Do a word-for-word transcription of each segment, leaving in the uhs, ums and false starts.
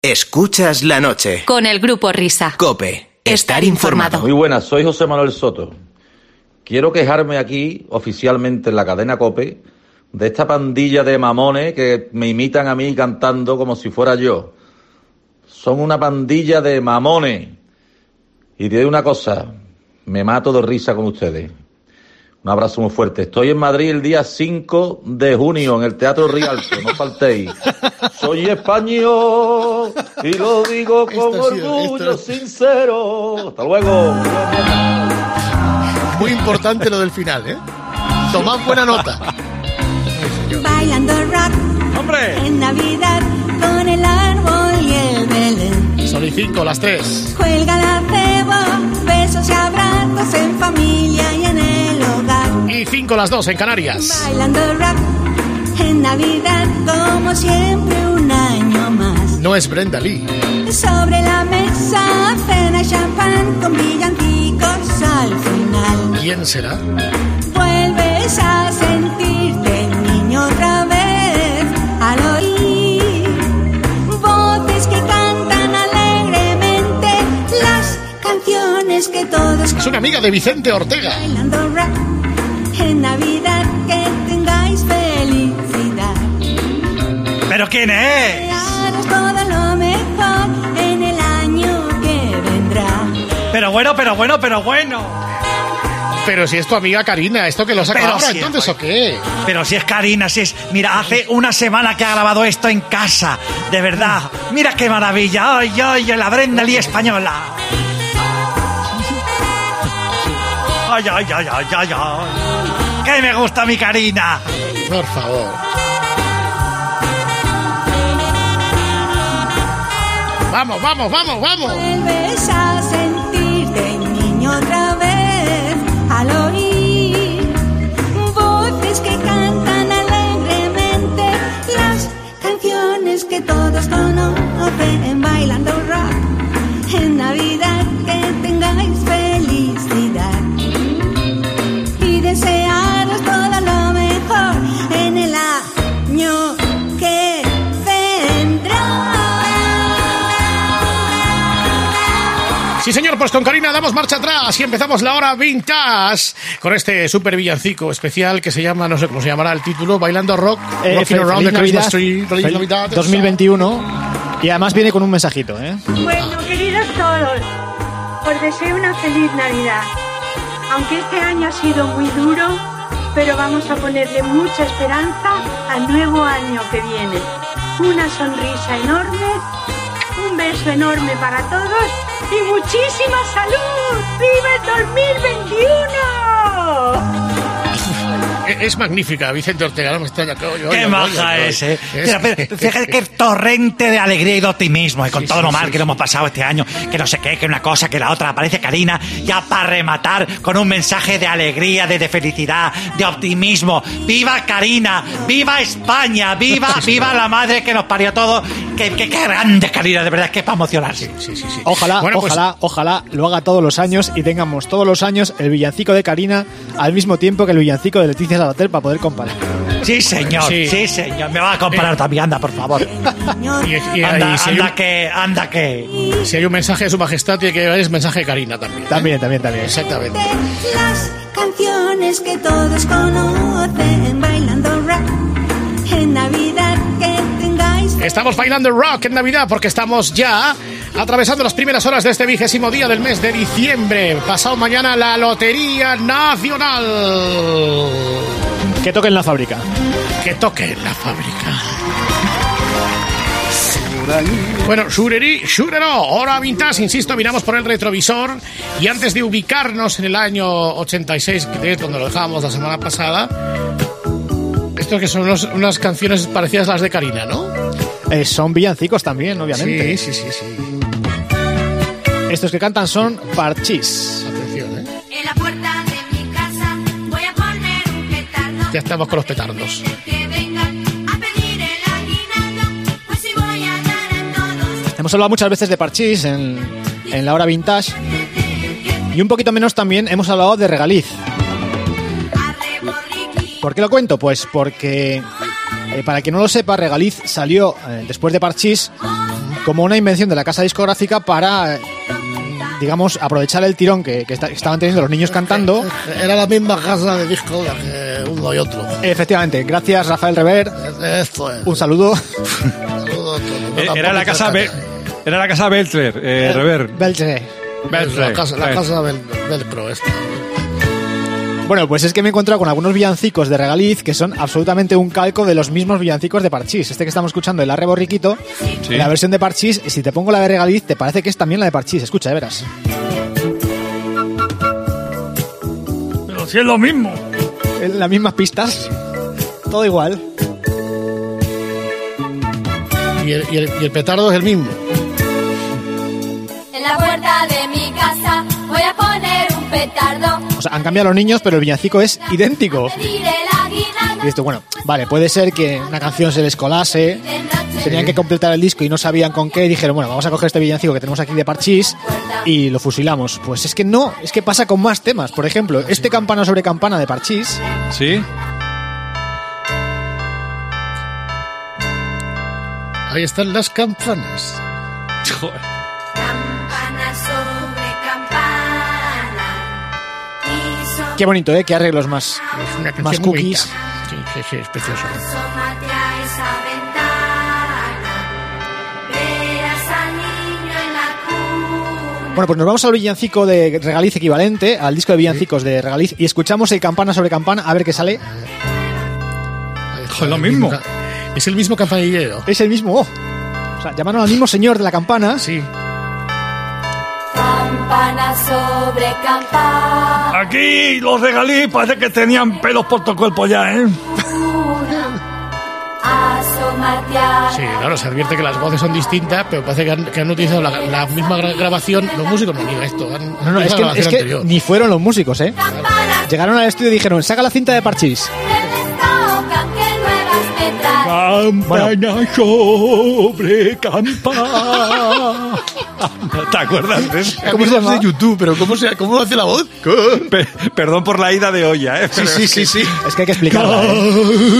Escuchas la noche. Con el Grupo Risa. COPE. Estar informado. Muy buenas, soy José Manuel Soto. Quiero quejarme aquí, oficialmente en la cadena COPE, de esta pandilla de mamones que me imitan a mí cantando como si fuera yo. Son una pandilla de mamones. Y diré una cosa, me mato de risa con ustedes. Un abrazo muy fuerte. Estoy en Madrid el día cinco de junio en el Teatro Rialto, no faltéis. Soy español y lo digo con esto orgullo sido, sincero. Hasta luego. Muy importante lo del final, ¿eh? Tomad buena nota. Bailando rock. ¡Hombre! En Navidad con el árbol y el Belén. Son y cinco, las tres. Cuelga la cebo, besos y abrazos en familia y en el hogar. Y cinco, las dos, en Canarias. Bailando rock en Navidad como siempre un año más. No es Brenda Lee. Sobre la mesa, cena y champán con villancicos al final. ¿Quién será? Vuelves a sentirte niño otra vez al oír voces que cantan alegremente las canciones que todos. Es una amiga de Vicente Ortega. Bailando rock en Navidad, que tengáis felicidad. ¿Pero quién es? Desearos todo lo mejor en el año que vendrá. Pero bueno, pero bueno, pero bueno. Pero si es tu amiga Karina, ¿esto que lo saca Pero ahora si entonces es, o qué? Pero si es Karina, si es... Mira, hace una semana que ha grabado esto en casa. De verdad. Mira qué maravilla. Ay, ay, la Brenda Lee española. Ay, ay, ay, ay, ay, ay. ¡Que me gusta mi Karina! Por favor. Vamos, vamos, vamos, vamos. Vuelves a sentirte niño otra vez al oír voces que cantan alegremente las canciones que todos conocen. Bailando rock en Navidad, que tengáis felicidad y desearos todo lo mejor en el año que vendrá. Sí, señor, pues con Karina damos marcha atrás y empezamos la hora vintage con este super villancico especial que se llama, no sé cómo se llamará el título, Bailando Rock, eh, Rocking Feliz Around the Navidad, Christmas Tree, Feliz Navidad, dos mil veintiuno, y además viene con un mensajito, ¿eh? Bueno, queridos todos, os deseo una feliz Navidad. Aunque este año ha sido muy duro, pero vamos a ponerle mucha esperanza al nuevo año que viene. Una sonrisa enorme, un beso enorme para todos y muchísima salud. ¡Viva el dos mil veintiuno! Es magnífica, Vicente Ortega, no me extraña. Oye, ¡Qué oye, maja oye, es, eh! es, Fíjate, fíjate qué torrente de alegría y de optimismo, y con Sí, todo sí, lo mal sí, que lo sí. hemos pasado este año, que no sé qué, que una cosa, que la otra, aparece Karina, ya para rematar con un mensaje de alegría, de, de felicidad, de optimismo. ¡Viva Karina! ¡Viva España! ¡Viva, viva la madre que nos parió a todos! ¡Qué, qué, qué grande Karina! De verdad, es que es para emocionarse. Sí, sí, sí. Ojalá, Bueno, pues- ojalá, ojalá lo haga todos los años y tengamos todos los años el villancico de Karina al mismo tiempo que el villancico de Leticia Sabater para poder comparar. Sí, señor, sí, Sí. señor. Me va a comparar también, anda, por favor. Y, y- Anda, y si, hay anda un, que, anda que... si hay un mensaje de su majestad, tiene que es mensaje de Karina también. ¿eh? También, también, también. Exactamente. Las canciones que todos conocen. Bailando rock en Navidad, que tengáis. Estamos bailando rock en Navidad porque estamos ya atravesando las primeras horas de este vigésimo día del mes de diciembre. Pasado mañana la Lotería Nacional. Que toquen la fábrica. Que toque en la fábrica. Bueno, Shureri, Shurero, hora vintage, insisto, miramos por el retrovisor y antes de ubicarnos en el año ochenta y seis, que es donde lo dejábamos la semana pasada, esto que son unos- unas canciones parecidas a las de Karina, ¿no? Eh, son villancicos también, obviamente. Sí, sí, sí, sí. Estos que cantan son Parchís. Atención, ¿eh? En la puerta de mi casa voy a poner un petardo. Ya estamos con los petardos. Que vengan a pedir el aguinaldo, pues si voy a dar a todos. Hemos hablado muchas veces de Parchís en, en la hora vintage. Y un poquito menos también hemos hablado de Regaliz. ¿Por qué lo cuento? Pues porque, eh, para quien no lo sepa, Regaliz salió eh, después de Parchís como una invención de la casa discográfica para, eh, digamos, aprovechar el tirón que, que, está, que estaban teniendo los niños cantando. Era la misma casa de disco que uno y otro. Efectivamente, gracias Rafael Rever. Esto es. Un saludo. Eh, Era la casa Be- era la casa Beltler, eh, Rever. Beltre. Beltler. La casa, la casa del Velcro esta. Bueno, pues es que me he encontrado con algunos villancicos de Regaliz que son absolutamente un calco de los mismos villancicos de Parchís. Este que estamos escuchando, el Arre Borriquito, Sí. la versión de Parchís, si te pongo la de Regaliz, te parece que es también la de Parchís. Escucha, ya verás. Pero si es lo mismo. En las mismas pistas, todo igual. Y el, y, el, y el petardo es el mismo. En la puerta de mi casa voy a poner un petardo. O sea, han cambiado los niños, pero el villancico es idéntico. Pediré la aguinaldo Y esto, bueno, vale, puede ser que una canción se les colase, de noche. tenían que completar el disco y no sabían con qué, y dijeron, bueno, vamos a coger este villancico que tenemos aquí de Parchís y lo fusilamos. Pues es que no, es que pasa con más temas. Por ejemplo, este Campana sobre Campana de Parchís, ¿Sí? Ahí están las campanas. Joder. Campana sobre campana. Y son qué bonito, ¿eh? Qué arreglos más, Es una canción más muy cookies. bonita. Sí, sí, sí, es precioso. asómate a esa ventana. Verás al niño en la cuna. Bueno, pues nos vamos al villancico de Regaliz equivalente, al disco de villancicos de Regaliz, y escuchamos el Campana sobre Campana, a ver qué sale. Ahí está, Joder, lo el mismo. ca- Es el mismo campanillero. Es el mismo, oh. O sea, llamaron al mismo señor de la campana. Sí. Campana sobre campana. Aquí los regalí parece que tenían pelos por todo el cuerpo ya, ¿eh? Asómate a Sí, claro, se advierte que las voces son distintas, pero parece que han, que han utilizado la, la misma gra- grabación. Los músicos no han ido a esto. Han No, no, es utilizado que, la es grabación que anterior. ni fueron los músicos, ¿eh? campana. Llegaron al estudio y dijeron, saca la cinta de Parchís. Les tocan que nuevas me traen. Campana sobre campana. ¿Te acuerdas de eso? ¿Cómo se llama? de YouTube, pero ¿cómo, se, cómo hace la voz? Pe- perdón por la ida de olla, ¿eh? Sí, sí, sí, sí. Es que hay que explicarla, ¿eh?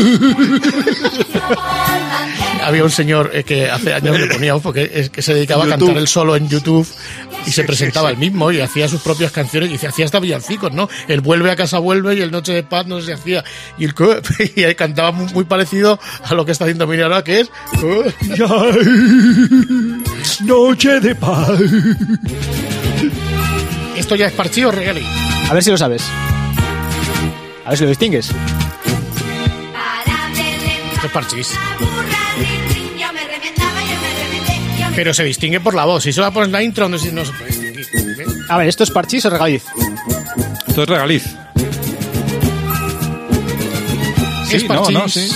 Había un señor eh, que hace años le poníamos porque es que se dedicaba a YouTube. cantar él solo en YouTube y se presentaba él mismo y hacía sus propias canciones y hacía hasta villancicos, ¿no? El Vuelve a casa vuelve y el Noche de Paz no sé si hacía y el co- y ahí cantaba muy, muy parecido a lo que está haciendo Miriam ahora, que es Noche de paz. esto ya es Parchís o Regali. A ver si lo sabes. A ver si lo distingues. Para Belén Esto es Parchís. burra rin, rin, yo me remendaba, yo me remendé, yo me Pero se distingue por la voz. Si solo pones la intro no, se- no se puede distinguir. ¿eh? A ver, ¿esto es Parchís o Regaliz? Esto es regaliz. Es Sí, no, Parchís. no, sí.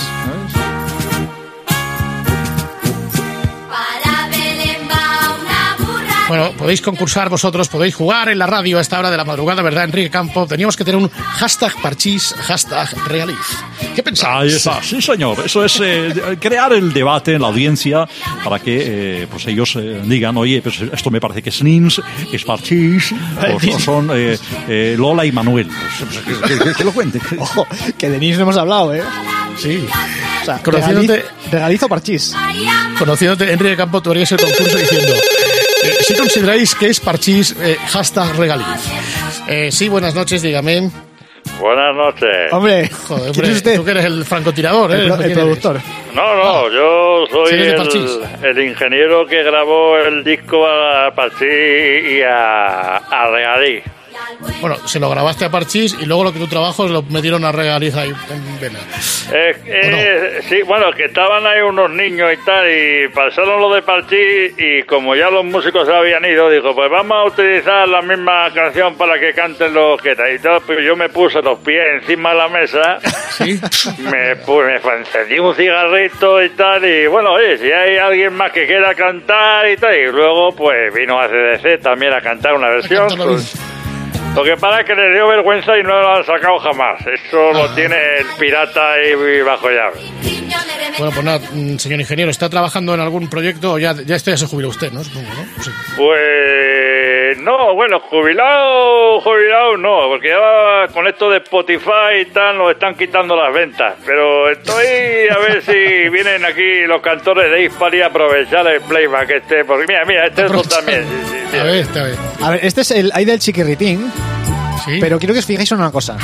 Para Belén va una burra. Bueno, podéis concursar vosotros, podéis jugar en la radio a esta hora de la madrugada, ¿verdad, Enrique Campo? Teníamos que tener un hashtag Parchís, hashtag Regaliz. ¿Qué Ahí pensáis? está, sí señor, eso es eh, crear el debate en la audiencia para que eh, pues ellos eh, digan, oye, pues esto me parece que es Nins, es Parchís, o, o son eh, eh, Lola y Manuel. Pues, pues, que, que- que lo cuenten. Ojo, que de Nins no hemos hablado, ¿eh? Sí. O sea, Conociéndote- Regaliz, Regaliz o Parchís. Conociéndote, Enrique Campo, tú harías el concurso diciendo eh, si consideráis que es Parchís, eh, hashtag Regaliz. Eh, sí, buenas noches, dígame. Buenas noches. Hombre, Joder, ¿quién hombre, es usted? tú que eres el francotirador, ¿eh? El, pro- el ¿Quién eres? productor. No, no, yo soy ¿Sí eres de el, Parchís? el ingeniero que grabó el disco a Parchís y a, a Regalí. Bueno, se lo grabaste a Parchís y luego lo que tu trabajo lo metieron a Regaliz ahí en vena. Eh, eh, sí, bueno, que estaban ahí unos niños y tal, y pasaron lo de Parchís, y como ya los músicos se habían ido, dijo, pues vamos a utilizar la misma canción para que canten los que tal. Y todo, pues yo me puse los pies encima de la mesa, ¿Sí? me, pues, me encendí un cigarrito y tal, y bueno, oye, si hay alguien más que quiera cantar y tal, y luego pues vino a C D C también a cantar una versión. Cántalo Pues, lo que pasa es que les dio vergüenza y no lo han sacado jamás. Eso lo tiene el pirata ahí bajo llave. Bueno, pues nada, mm, señor ingeniero, ¿está trabajando en algún proyecto o ya, ya este ya se jubiló usted, no? Supongo, ¿no? Sí. Pues no, bueno, jubilado, jubilado no, porque ya con esto de Spotify y tal nos están quitando las ventas, pero estoy a ver si vienen aquí los cantores de Hispali a aprovechar el playback este, porque mira, mira, este otro también. Sí, sí, sí. A ver, está bien. A ver, este es el hay del Chiquirritín, Sí. pero quiero que os fijéis en una cosa.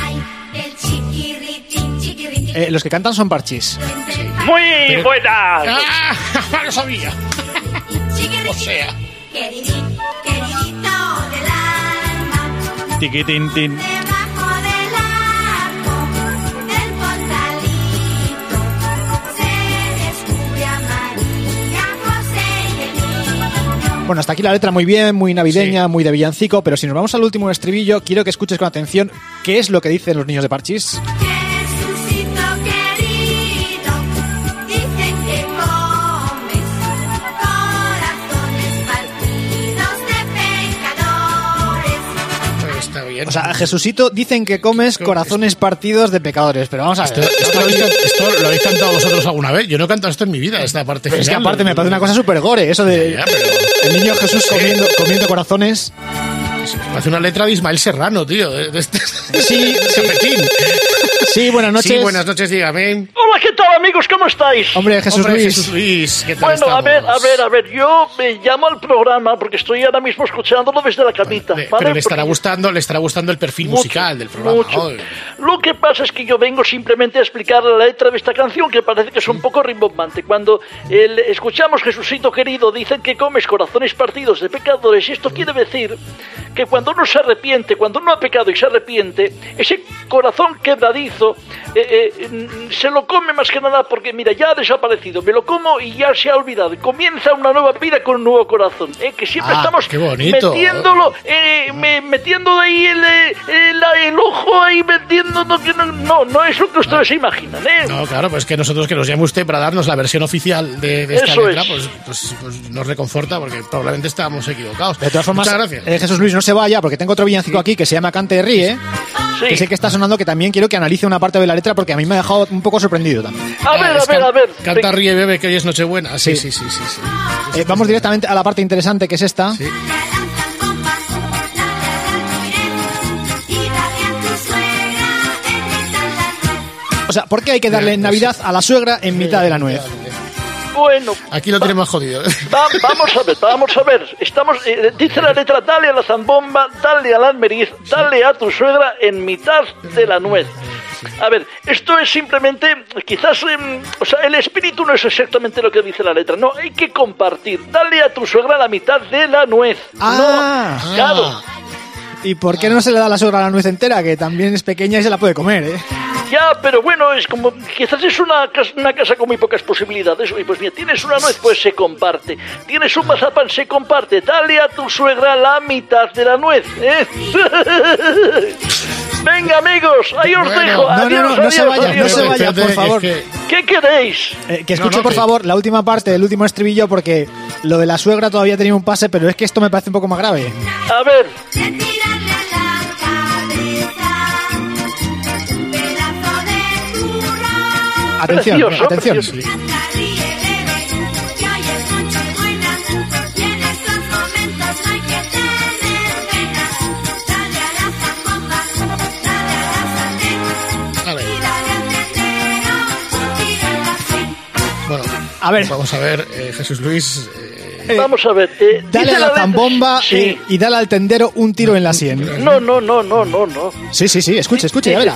Eh, los que cantan son Parchís. Muy Pero- buena. ¡Ah! ¡No lo sabía! O sea... Tiquitín, tin. Bueno, hasta aquí la letra muy bien, muy navideña, Sí. muy de villancico, pero si nos vamos al último estribillo, quiero que escuches con atención qué es lo que dicen los niños de Parchís. Jesucito querido, dicen que comes corazones partidos de pecadores. Está bien. O sea, Jesucito, dicen que comes corazones partidos de pecadores, pero vamos a ver. Esto, esto lo, habéis, can- esto lo habéis cantado vosotros alguna vez. Yo no he cantado esto en mi vida, esta parte Pero es que final. aparte me parece una cosa súper gore, eso de Ya, pero- el niño Jesús comiendo, comiendo corazones. Me hace una letra de Ismael Serrano, tío. De, de este, Sí, de sí. Chapetín. Sí, buenas noches. Sí, buenas noches, dígame. Hola, ¿qué tal, amigos? ¿Cómo estáis? Hombre, Jesús Hombre, Luis. Jesús Luis, ¿qué tal Bueno, a estamos? ver, a ver, a ver, yo me llamo al programa porque estoy ahora mismo escuchándolo desde la camita, Le- ¿vale? Pero le estará Porque- gustando, le estará gustando el perfil Mucho, musical del programa. mucho. Ay. Lo que pasa es que yo vengo simplemente a explicar la letra de esta canción que parece que es un poco rimbombante. Cuando el, escuchamos Jesucito querido, dicen que comes corazones partidos de pecadores, y esto quiere decir que cuando uno se arrepiente, cuando uno ha pecado y se arrepiente, ese corazón quebradizo eh, eh, mm, se lo come más que nada porque, mira, ya ha desaparecido, me lo como y ya se ha olvidado. Comienza una nueva vida con un nuevo corazón, eh, que siempre Ah, estamos qué bonito. metiéndolo, eh, me- metiendo de ahí el, eh, el, el ojo ahí, metiendo, no, que no, no, no es lo que ustedes se imaginan, ¿eh? No, claro, pues que nosotros que nos llame usted para darnos la versión oficial de, de esta Eso letra, es. pues, pues, pues nos reconforta porque probablemente estábamos equivocados. De todas formas, Muchas gracias. eh, Jesús Luis, no se vaya, porque tengo otro villancico aquí que se llama Cante y Ríe, Sí. que sé que está sonando, que también quiero que analice una parte de la letra, porque a mí me ha dejado un poco sorprendido también. A ver, Ah, a es ver, can- a ver. Canta, Venga. ríe, bebe, que hoy es Nochebuena. Sí, Sí. sí, sí, sí. sí. Eh, vamos directamente a la parte interesante, que es esta. Sí. O sea, ¿por qué hay que darle Navidad a la suegra en mitad de la nuez? Bueno, Aquí lo tenemos jodido. va- vamos a ver, vamos a ver. Estamos, eh, dice la letra, dale a la zambomba, dale al almeriz, dale a tu suegra en mitad de la nuez. A ver, esto es simplemente, quizás, em, o sea, el espíritu no es exactamente lo que dice la letra. No, hay que compartir. Dale a tu suegra la mitad de la nuez. Ah. no, claro. ¿Y por qué no se le da a la suegra la nuez entera, que también es pequeña y se la puede comer, eh? Ya, pero bueno, es como, quizás es una casa, una casa con muy pocas posibilidades. Y pues mira, tienes una nuez, pues se comparte. Tienes un mazapán, se comparte. Dale a tu suegra la mitad de la nuez, ¿eh? Venga, amigos, ahí os Bueno, dejo. no, no, Adiós, no, no se adiós, vaya, no adiós. se vaya, por Es favor. que- ¿Qué queréis? Eh, que escuche, No, no, por que- favor, la última parte, el último estribillo, porque lo de la suegra todavía tenía un pase, pero es que esto me parece un poco más grave. A ver, Atención, Precioso, atención. precioso. Vale. Bueno, A ver. vamos a ver, eh, Jesús Luis. eh, vamos a ver. eh, Dale dice a la letra- zambomba Sí. eh, y dale al tendero un tiro en la sien. No, no, no, no, no, no. Sí, sí, sí, escuche, escuche, ya verá.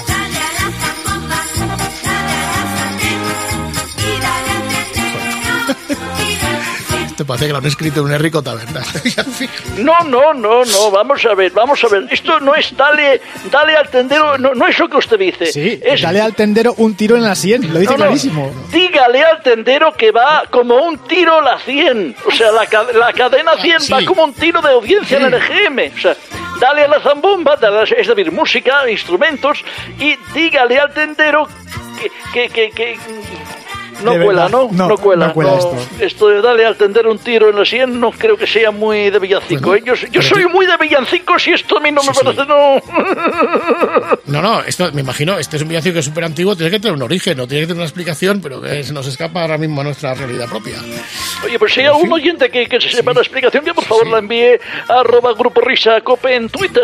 te parece que lo han escrito en un rico taberna. No, no, no, no, vamos a ver, vamos a ver. Esto no es dale, dale al tendero, no, no es lo que usted dice. Sí, es, dale al tendero un tiro en la sien, lo dice No, no. clarísimo. Dígale al tendero que va como un tiro la cien. O sea, la, ca- la cadena cien Sí. va como un tiro de audiencia en el E G M. O sea, dale a la zambomba, dale a- es decir, música, instrumentos, y dígale al tendero que... que, que, que No De cuela, verdad. ¿no? No, No cuela. no cuela No, esto. esto de darle al tender un tiro en la sien no creo que sea muy de villancico. Bueno, ¿eh? Yo, yo soy pero- muy de villancicos y esto a mí no me Sí, sí. parece, no. No, no, esto me imagino, este es un villancico que es súper antiguo, tiene que tener un origen, no tiene que tener una explicación, pero que se nos escapa ahora mismo a nuestra realidad propia. Oye, pues si hay algún oyente que, que se sepa la explicación, que por favor la envíe a arroba Grupo Risa Cope en Twitter.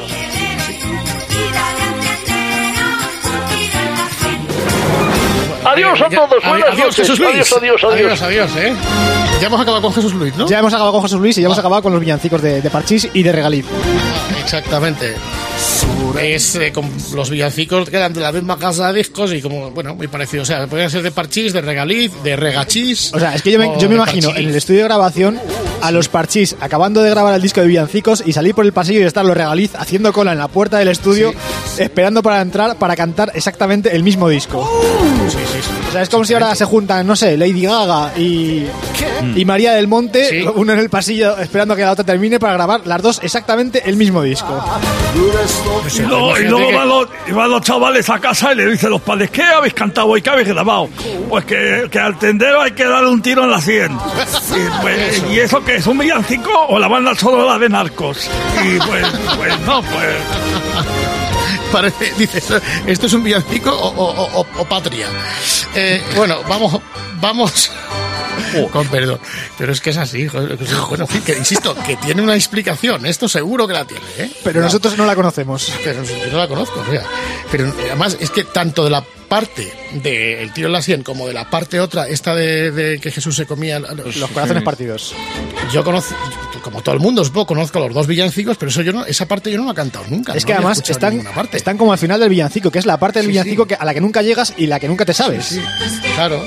Adiós a Ya- todos, adi- buenas adiós, noches. Jesús Luis. Adiós, adiós, adiós. Adiós, adiós, ¿eh? Ya hemos acabado con Jesús Luis, ¿no? Ya hemos acabado con José Luis y ya hemos acabado con los villancicos de, de Parchís y de Regaliz. Exactamente. Es eh, con los villancicos que eran de la misma casa de discos y como, bueno, muy parecido. O sea, podrían ser de Parchís, de Regaliz, de Regachís. O sea, es que yo me, o yo me de imagino Parchís. en el estudio de grabación a los Parchís acabando de grabar el disco de villancicos y salir por el pasillo y estar los Regaliz haciendo cola en la puerta del estudio esperando para entrar para cantar exactamente el mismo disco. Sí, sí, sí. O sea, es como si ahora se juntan, no sé, Lady Gaga y, y María del Monte, Sí. uno en el pasillo esperando que la otra termine para grabar las dos exactamente el mismo disco. Pues sí, Y luego, y imagínate luego que- van, los, y van los chavales a casa y le dicen los padres, ¿qué habéis cantado hoy? ¿Qué habéis grabado? Pues que, que al tendero hay que darle un tiro en la sien. Y, pues, ¿y eso qué es? ¿Un villancico o la banda sonora de Narcos? Y pues, pues no, pues... Parece, dice, ¿esto es un villancico o, o- o- o patria? Eh, bueno, vamos, vamos. Con perdón. Pero es que es así, joder, que sí, bueno, en fin, que insisto, que tiene una explicación. Esto seguro que la tiene, ¿eh? Pero No, nosotros no la conocemos. pero yo no la conozco, o sea. Pero además es que tanto de la parte del tiro en la sien como de la parte otra, esta de, de que Jesús se comía los, Los corazones partidos. yo conozco, como todo el mundo, supongo, conozco los dos villancicos, pero eso yo no, esa parte yo no la he cantado nunca. Es no que la había además escuchado en están, ninguna parte. están como al final del villancico, que es la parte del Sí, villancico sí. que, a la que nunca llegas y la que nunca te sabes. Sí, claro.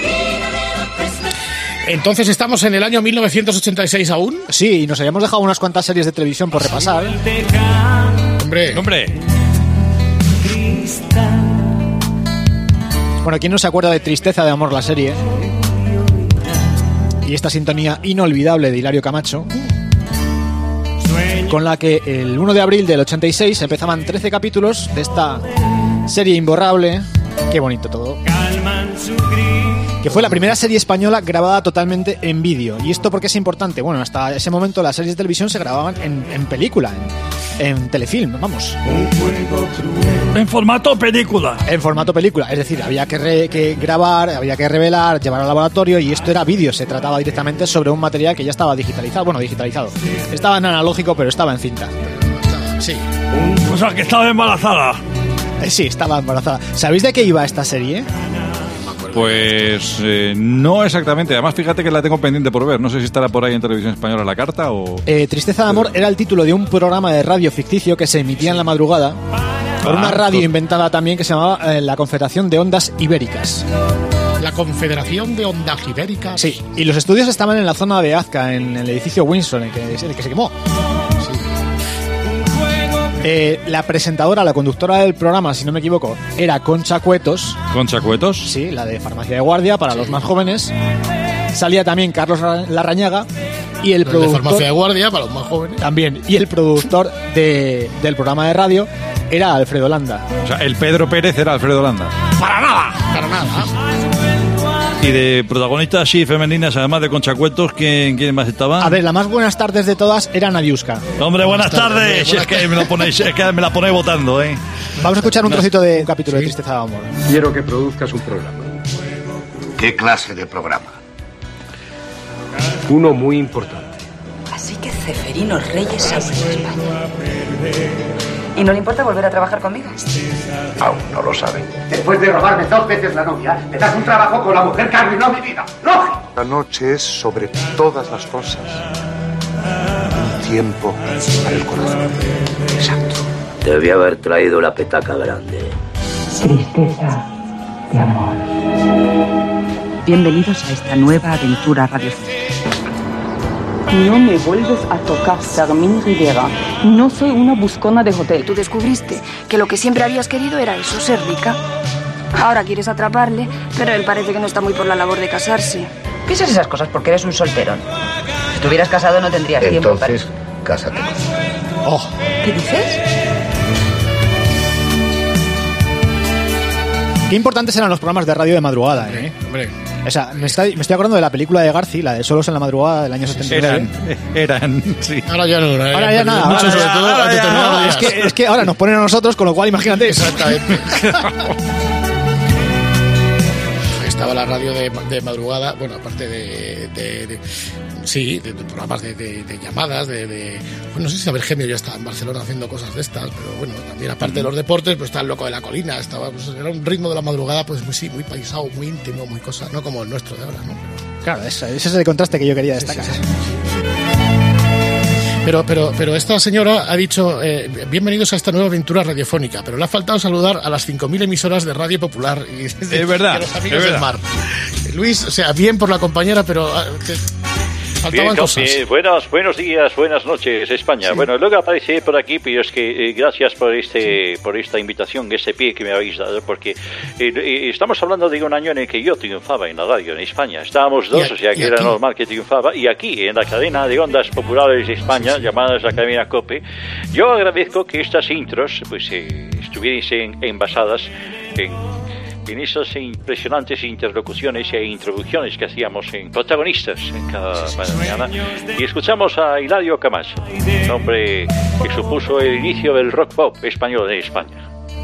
Entonces estamos en el año mil novecientos ochenta y seis aún. Sí, y nos habíamos dejado unas cuantas series de televisión por repasar. Hombre, Hombre, Bueno, ¿quién no se acuerda de Tristeza de Amor, la serie? Y esta sintonía inolvidable de Hilario Camacho, con la que el uno de abril del ochenta y seis empezaban trece capítulos de esta serie imborrable. Qué bonito todo. Que fue la primera serie española grabada totalmente en vídeo. ¿Y esto por qué es importante? Bueno, hasta ese momento las series de televisión se grababan en, en película, en, en telefilm, vamos. en formato película. En formato película, es decir, había que, re- que grabar, había que revelar, llevar al laboratorio y esto era vídeo, se trataba directamente sobre un material que ya estaba digitalizado, bueno, digitalizado. Estaba en analógico, pero estaba en cinta. sí. O sea, que estaba embarazada. Eh, sí, estaba embarazada. ¿Sabéis de qué iba esta serie? Pues eh, no exactamente. Además, fíjate que la tengo pendiente por ver. No sé si estará por ahí en Televisión Española la carta o... Eh, Tristeza de Amor era el título de un programa de radio ficticio que se emitía en la madrugada por una Ah, radio to- inventada también que se llamaba eh, la Confederación de Ondas Ibéricas. La Confederación de Ondas Ibéricas. Sí, y los estudios estaban en la zona de Azca, en el edificio Windsor, en el que, en el que se quemó. Eh, la presentadora, la conductora del programa, si no me equivoco, era Concha Cuetos, ¿Concha Cuetos? sí, la de Farmacia de Guardia para los más jóvenes. Salía también Carlos Ra- Larrañaga y el Los de productor Farmacia de Guardia, para los más jóvenes. también, y el productor de, del programa de radio era Alfredo Landa. O sea, el Pedro Pérez era Alfredo Landa. Para nada, para nada. Y de protagonistas así femeninas, además de Concha Cuetos, ¿quién, quién más estaba? A ver, la más buenas tardes de todas era Nadiuska. Hombre, buenas, Buenas tardes, tardes. hombre, Si es buenas que me lo ponéis, es que me la ponéis votando, ¿eh? Vamos a escuchar un trocito de un capítulo de Tristeza de Amor. Quiero que produzcas un programa. ¿Qué clase de programa? Uno muy importante. Así que Ceferino Reyes ha vuelto a España. ¿Y no le importa volver a trabajar conmigo? Aún no lo saben. Después de robarme dos veces la novia, me das un trabajo con la mujer que arruinó mi vida. ¡Lógico! La noche es, sobre todas las cosas, un tiempo para el corazón. Exacto. Debí haber traído la petaca grande. Tristeza de amor. Bienvenidos a esta nueva aventura radiofónica. No me vuelves a tocar, Fermín Rivera. No soy una buscona de hotel. Tú descubriste que lo que siempre habías querido era eso, ser rica. Ahora quieres atraparle, pero él parece que no está muy por la labor de casarse. Piensas esas cosas porque eres un solterón. Si estuvieras casado no tendrías tiempo para... Entonces, cásate conmigo. Oh, ¿Qué dices? Qué importantes eran los programas de radio de madrugada, ¿eh? Hombre. O sea, me, está, me estoy acordando de la película de Garci, la de Solos en la madrugada del año setenta y nueve. Eran, eran, sí. Ahora ya no. Ahora, ahora ya nada. Mucho, Ahora sobre ya, todo ahora ante ya, determinados no, días. es, que, es que ahora nos ponen a nosotros, con lo cual imagínate. Exactamente. Estaba la radio de, de madrugada, bueno, aparte de, de, de sí, de, de programas de, de, de llamadas, de, de bueno, no sé si Isabel Gemio ya estaba en Barcelona haciendo cosas de estas, pero bueno, también aparte de los deportes, pues está el Loco de la Colina, estaba, pues, era un ritmo de la madrugada, pues muy sí, muy paisado, muy íntimo, muy cosa, no como el nuestro de ahora, ¿no? Pero, claro, ese, ese es el contraste que yo quería destacar. Sí, sí, sí. Pero, pero, pero esta señora ha dicho, eh, bienvenidos a esta nueva aventura radiofónica, pero le ha faltado saludar a las cinco mil emisoras de Radio Popular. Y, es verdad, a los amigos es del verdad. mar. Luis, o sea, bien por la compañera, pero ah, te, faltaban Bien, cosas. bien. Buenos, buenos días, buenas noches, España. Sí. Bueno, luego aparece por aquí, pero es que eh, gracias por este, por esta invitación, este pie que me habéis dado, porque eh, eh, estamos hablando de un año en el que yo triunfaba en la radio en España. Estábamos dos, Y a- o sea y que era aquí. normal que triunfaba, y aquí, en la cadena de ondas populares de España, llamadas la Academia COPE, yo agradezco que estas intros, pues, eh, estuviesen envasadas en... en esas impresionantes interlocuciones e introducciones que hacíamos en protagonistas en cada mañana. Y escuchamos a Hilario Camacho, un hombre que supuso el inicio del rock pop español en España.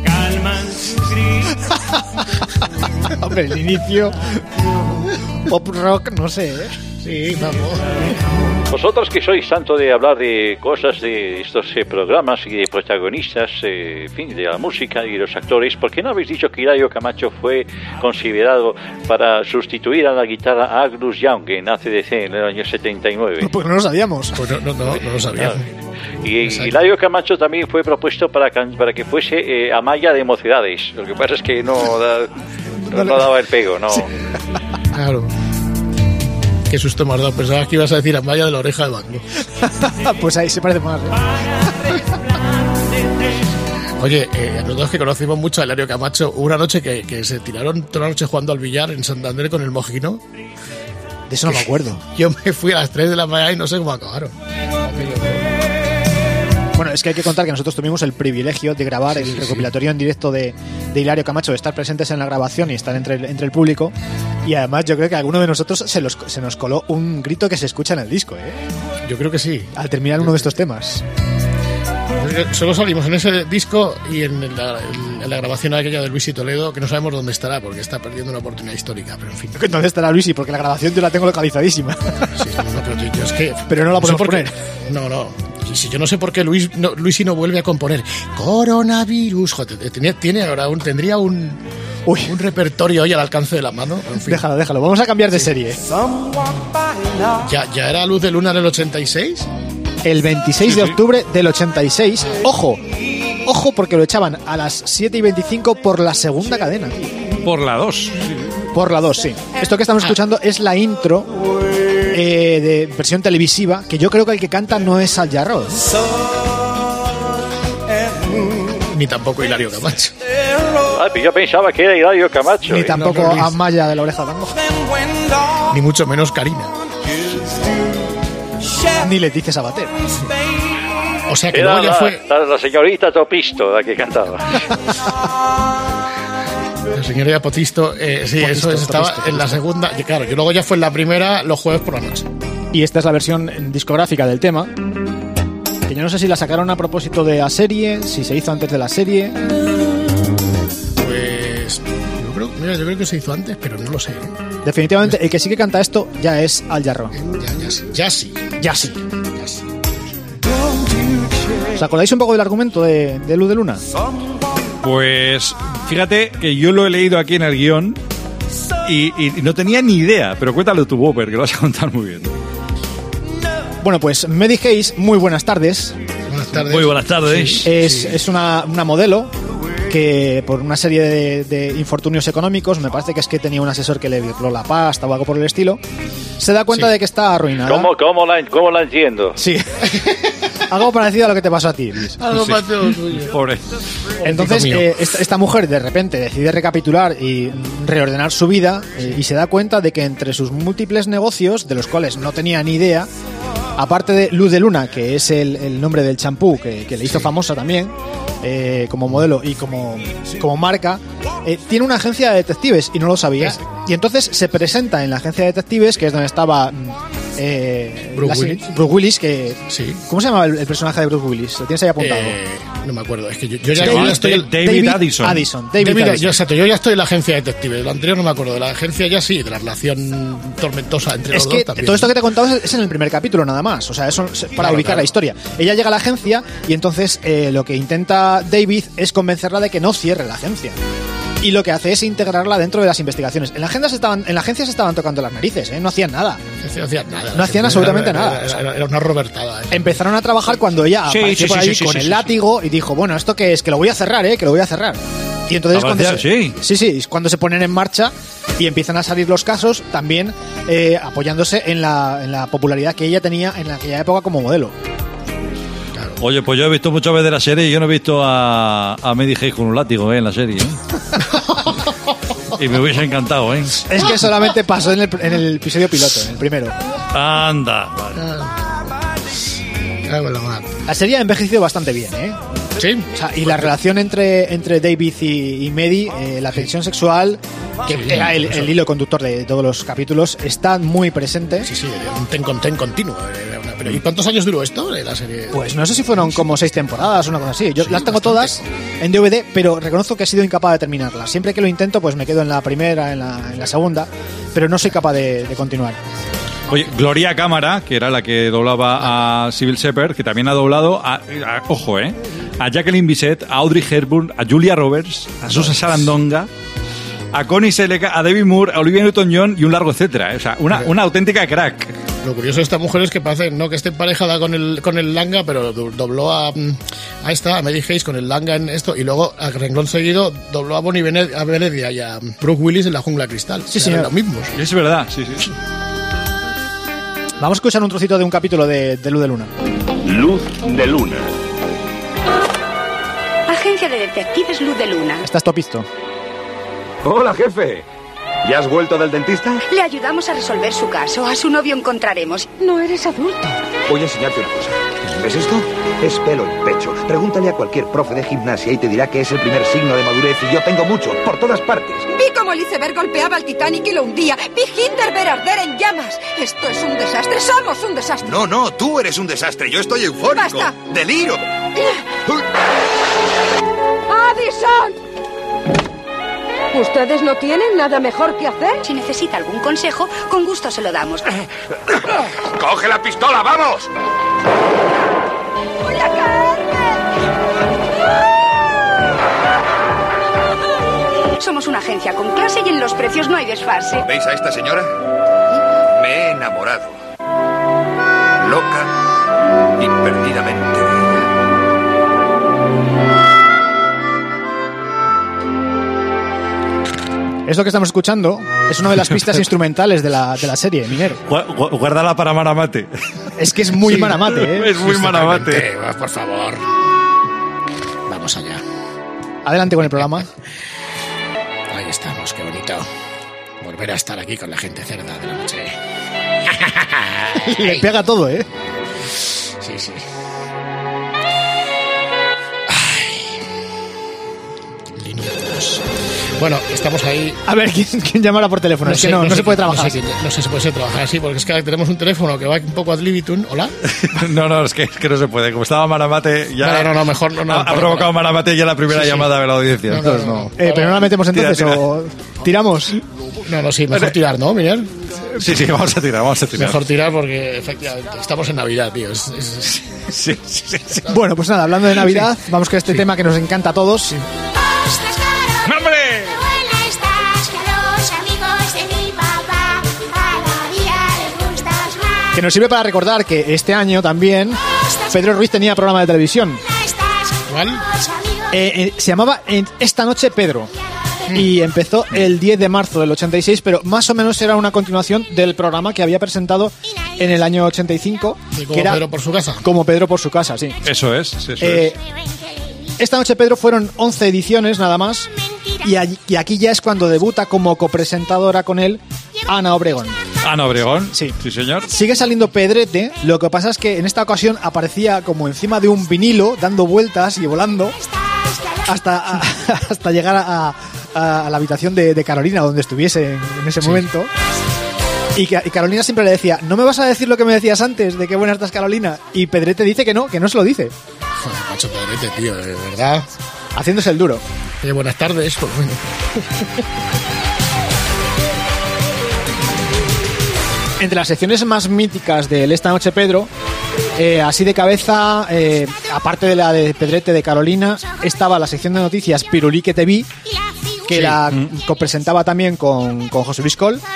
Hombre, el inicio pop rock, no sé, ¿eh? Sí, vamos. Vosotros que sois tanto de hablar de cosas de estos eh, programas y de protagonistas, eh, en fin, de la música y de los actores, ¿por qué no habéis dicho que Hilario Camacho fue considerado para sustituir a la guitarra a Angus Young en A C D C en el año setenta y nueve? Pues no lo sabíamos. Pues no, no, no, no lo sabía. Y Hilario Camacho también fue propuesto para, can- para que fuese eh, Amaya de Mocedades. Lo que pasa es que no, da- no, no daba el pego, no. Claro. Qué susto me has dado. Pensaba que ibas a decir Amaya de la oreja de Bango. Pues ahí se parece más, ¿eh? Oye, eh, nosotros que conocimos mucho a Hilario Camacho, hubo una noche que, que se tiraron toda la noche jugando al billar en Santander con el Mojino. De eso no me acuerdo. Yo me fui a las tres de la mañana y no sé cómo acabaron. Bueno, es que hay que contar que nosotros tuvimos el privilegio de grabar el recopilatorio en directo de, de Hilario Camacho, de estar presentes en la grabación y estar entre el, entre el público. Y además yo creo que a alguno de nosotros se, los, se nos coló un grito que se escucha en el disco, ¿eh? Yo creo que sí. Al terminar uno de estos temas. Solo salimos en ese disco y en la, en la grabación aquella de Luis y Toledo, que no sabemos dónde estará porque está perdiendo una oportunidad histórica, pero en fin. ¿Dónde estará Luisi? Porque la grabación yo la tengo localizadísima. Sí, no, pero yo es que... Pero no la sé podemos por qué- poner. No, no. Y si yo no sé por qué Luis no, Luisi no vuelve a componer Coronavirus. Joder, tiene, tiene ahora un, tendría un, un repertorio hoy al alcance de la mano. En fin. Déjalo, déjalo. Vamos a cambiar de serie. ¿Ya, ¿Ya era Luz de Luna en el ochenta y seis? El veintiséis de octubre del ochenta y seis. Ojo, ojo porque lo echaban a las siete y veinticinco por la segunda cadena. Por la dos. Por la dos, sí. Esto que estamos escuchando es la intro eh, de versión televisiva, que yo creo que el que canta no es Al Jarreau. Ni tampoco Hilario Camacho. Ah, pues yo pensaba que era Hilario Camacho. Ni ¿eh? tampoco no, no, Luis. Amaya de la Oreja de Tango. Ni mucho menos Karina. Ni Leticia Sabater. O sea que Era luego ya la, fue... la, la señorita Topisto la que cantaba. La señora Potisto, eh, sí, Potisto, eso es, estaba Potisto, en la segunda. Y claro, yo luego ya fue en la primera los jueves por la noche. Y esta es la versión discográfica del tema. Que yo no sé si la sacaron a propósito de la serie, si se hizo antes de la serie. Pues. Yo creo, mira, yo creo que se hizo antes, pero no lo sé. ¿eh? Definitivamente, el que sí que canta esto ya es Al Jarreau. Ya, ya sí. Ya sí. Ya sí. ¿Os acordáis un poco del argumento de, de Luz de Luna? Pues fíjate que yo lo he leído aquí en el guión y, y no tenía ni idea, pero cuéntalo tú, Bopper, que lo vas a contar muy bien. Bueno, pues Mary Hayes, muy buenas tardes. Buenas tardes. Muy buenas tardes. Es, es una, una modelo que por una serie de, de infortunios económicos, me parece que es que tenía un asesor que le violó la pasta o algo por el estilo, se da cuenta Sí. de que está arruinada. ¿Cómo, cómo, la, ¿Cómo la entiendo? Sí. Algo parecido a lo que te pasó a ti, Luis. Algo Sí. más de lo suyo. Pobre. Entonces, Hijo mío. eh, esta, esta mujer de repente decide recapitular y reordenar su vida eh, y se da cuenta de que entre sus múltiples negocios, de los cuales no tenía ni idea, aparte de Luz de Luna, que es el, el nombre del champú que, que le hizo sí. famosa también, eh, como modelo y como, como marca, eh, tiene una agencia de detectives y no lo sabía. Sí. Y entonces se presenta en la agencia de detectives, que es donde estaba eh, Bruce, la, Willis. Bruce Willis, que sí. ¿cómo se llamaba el, el personaje de Bruce Willis? ¿Lo tienes ahí apuntado? Eh, no me acuerdo, es que yo, yo ya, sí, yo ya estoy... David, David, David Addison. Addison. David David, Addison. Yo, exacto, yo ya estoy en la agencia de detectives. Lo anterior no me acuerdo. De la agencia ya sí, de la relación tormentosa entre es los que dos también. Todo esto que te he contado es en el primer capítulo nada más. O sea, eso para claro, ubicar claro. la historia. Ella llega a la agencia y entonces eh, lo que intenta David es convencerla de que no cierre la agencia. Y lo que hace es integrarla dentro de las investigaciones. En la agencia se estaban, en la agencia se estaban tocando las narices, ¿eh? No hacían nada. No hacían nada. No hacían absolutamente era, nada. Era, era, era una robertada. ¿eh? Empezaron a trabajar cuando ella sí, apareció sí, por sí, ahí sí, con sí, el sí, látigo sí. y dijo, bueno, ¿esto qué es? Que lo voy a cerrar, ¿eh? Que lo voy a cerrar. Y entonces cuando se, sí. sí, sí, cuando se ponen en marcha y empiezan a salir los casos, también eh, apoyándose en la, en la popularidad que ella tenía en aquella época como modelo. Oye, pues yo he visto muchas veces la serie y yo no he visto a, a Medi Hayes con un látigo ¿eh? en la serie. ¿eh? Y me hubiese encantado, ¿eh? Es que solamente pasó en el, en el episodio piloto, en el primero. Anda, vale. La serie ha envejecido bastante bien, ¿eh? Sí. O sea, y la relación entre, entre David y, y Medi, eh, la tensión sexual, que sí, era el, el hilo conductor de todos los capítulos, está muy presente. Sí, sí, un ten con ten continuo. Pero ¿y cuántos años duró esto, la serie? Pues no sé si fueron como seis temporadas o una cosa así. Yo sí, las tengo bastante. Todas en D V D, pero reconozco que he sido incapaz de terminarlas. Siempre que lo intento, pues me quedo en la primera, en la, en la segunda, pero no soy capaz de, de continuar. Oye, Gloria Cámara, que era la que doblaba a Sybil Shepherd, que también ha doblado a, a ojo, eh, a Jacqueline Bisset, a Audrey Hepburn, a Julia Roberts, a Susan Sarandonga, a Connie Sellecca, a Demi Moore, a Olivia Newton-John y un largo etcétera. ¿eh? O sea, una, una auténtica crack. Lo curioso de esta mujer es que parece no que esté emparejada con el con el Langa, pero dobló a, a esta, a Medi Hayes con el Langa en esto, y luego a renglón seguido dobló a Bonnie Bened, a Benedia y a Brooke Willis en La Jungla Cristal. Sí, sí, lo mismo. Es verdad, sí, sí. Vamos a escuchar un trocito de un capítulo de, de Luz de Luna. Luz de Luna. Agencia de Detectives Luz de Luna. Estás topisto. Hola, jefe. ¿Ya has vuelto del dentista? Le ayudamos a resolver su caso. A su novio encontraremos. No eres adulto. Voy a enseñarte una cosa. ¿Ves esto? Es pelo en pecho. Pregúntale a cualquier profe de gimnasia y te dirá que es el primer signo de madurez, y yo tengo mucho, por todas partes. Vi cómo el iceberg golpeaba al Titanic y lo hundía. Vi Hindenburg arder en llamas. Esto es un desastre. Somos un desastre. No, no, tú eres un desastre. Yo estoy eufórico. ¡Basta! ¡Deliro! ¡Addison! ¿Ustedes no tienen nada mejor que hacer? Si necesita algún consejo, con gusto se lo damos. ¡Coge la pistola, vamos! ¡Voy a caerme! Somos una agencia con clase y en los precios no hay desfase. ¿Veis a esta señora? Me he enamorado. Loca y perdidamente bella. Esto que estamos escuchando es una de las pistas instrumentales de la, de la serie, Minero. Guárdala para Maramate. Es que es muy sí, Maramate, ¿eh? Es muy Maramate. Por favor. Vamos allá. Adelante con el programa. Ahí estamos, qué bonito. Volver a estar aquí con la gente cerda de la noche. Le pega todo, ¿eh? Sí, sí. Bueno, estamos ahí. A ver, ¿quién, quién llama ahora por teléfono? No es sé, que no, no, no se puede trabajar. No sé, no sé si puede trabajar así, porque es que tenemos un teléfono que va un poco ad libitum. ¿Hola? No, no, es que, es que no se puede. Como estaba Maramate, ya. No, no, no, mejor no. no ha, ha provocado Maramate ya la primera sí, sí. llamada de la audiencia. No, no, entonces, no. no. Eh, pero no la metemos entonces, tira, tira. o tiramos. No, no, sí, mejor tirar, ¿no, Miguel? Sí, sí, vamos a tirar, vamos a tirar. Mejor tirar porque efectivamente estamos en Navidad, tío. Es, es... Sí, sí, sí. Bueno, pues nada, hablando de Navidad, sí. vamos con este sí. tema que nos encanta a todos. Sí. ¡Hombre! Que nos sirve para recordar que este año también Pedro Ruiz tenía programa de televisión. ¿Cuál? Eh, eh, se llamaba Esta Noche Pedro. Mm. Y empezó el diez de marzo del ochenta y seis, pero más o menos era una continuación del programa que había presentado en el año ochenta y cinco. ¿Y como que era Pedro por su casa? Como Pedro por su casa, sí. Eso es, eso eh, es. Esta Noche Pedro fueron once ediciones nada más. Y, allí, y aquí ya es cuando debuta como copresentadora con él Ana Obregón. Ana Obregón. Sí. Sí, señor. Sigue saliendo Pedrete, lo que pasa es que en esta ocasión aparecía como encima de un vinilo, dando vueltas y volando hasta, a, hasta llegar a, a, a la habitación de, de Carolina, donde estuviese en, en ese Sí. momento. Y, que, y Carolina siempre le decía, ¿no me vas a decir lo que me decías antes de qué buena estás, Carolina? Y Pedrete dice que no, que no se lo dice. Joder, macho, Pedrete, tío, de verdad. Haciéndose el duro. Eh, buenas tardes, por lo menos. Entre las secciones más míticas de Esta Noche Pedro, eh, así de cabeza, eh, aparte de la de Pedrete de Carolina, estaba la sección de noticias Pirulí que te vi, que Sí. la copresentaba también con, con José Luis Col,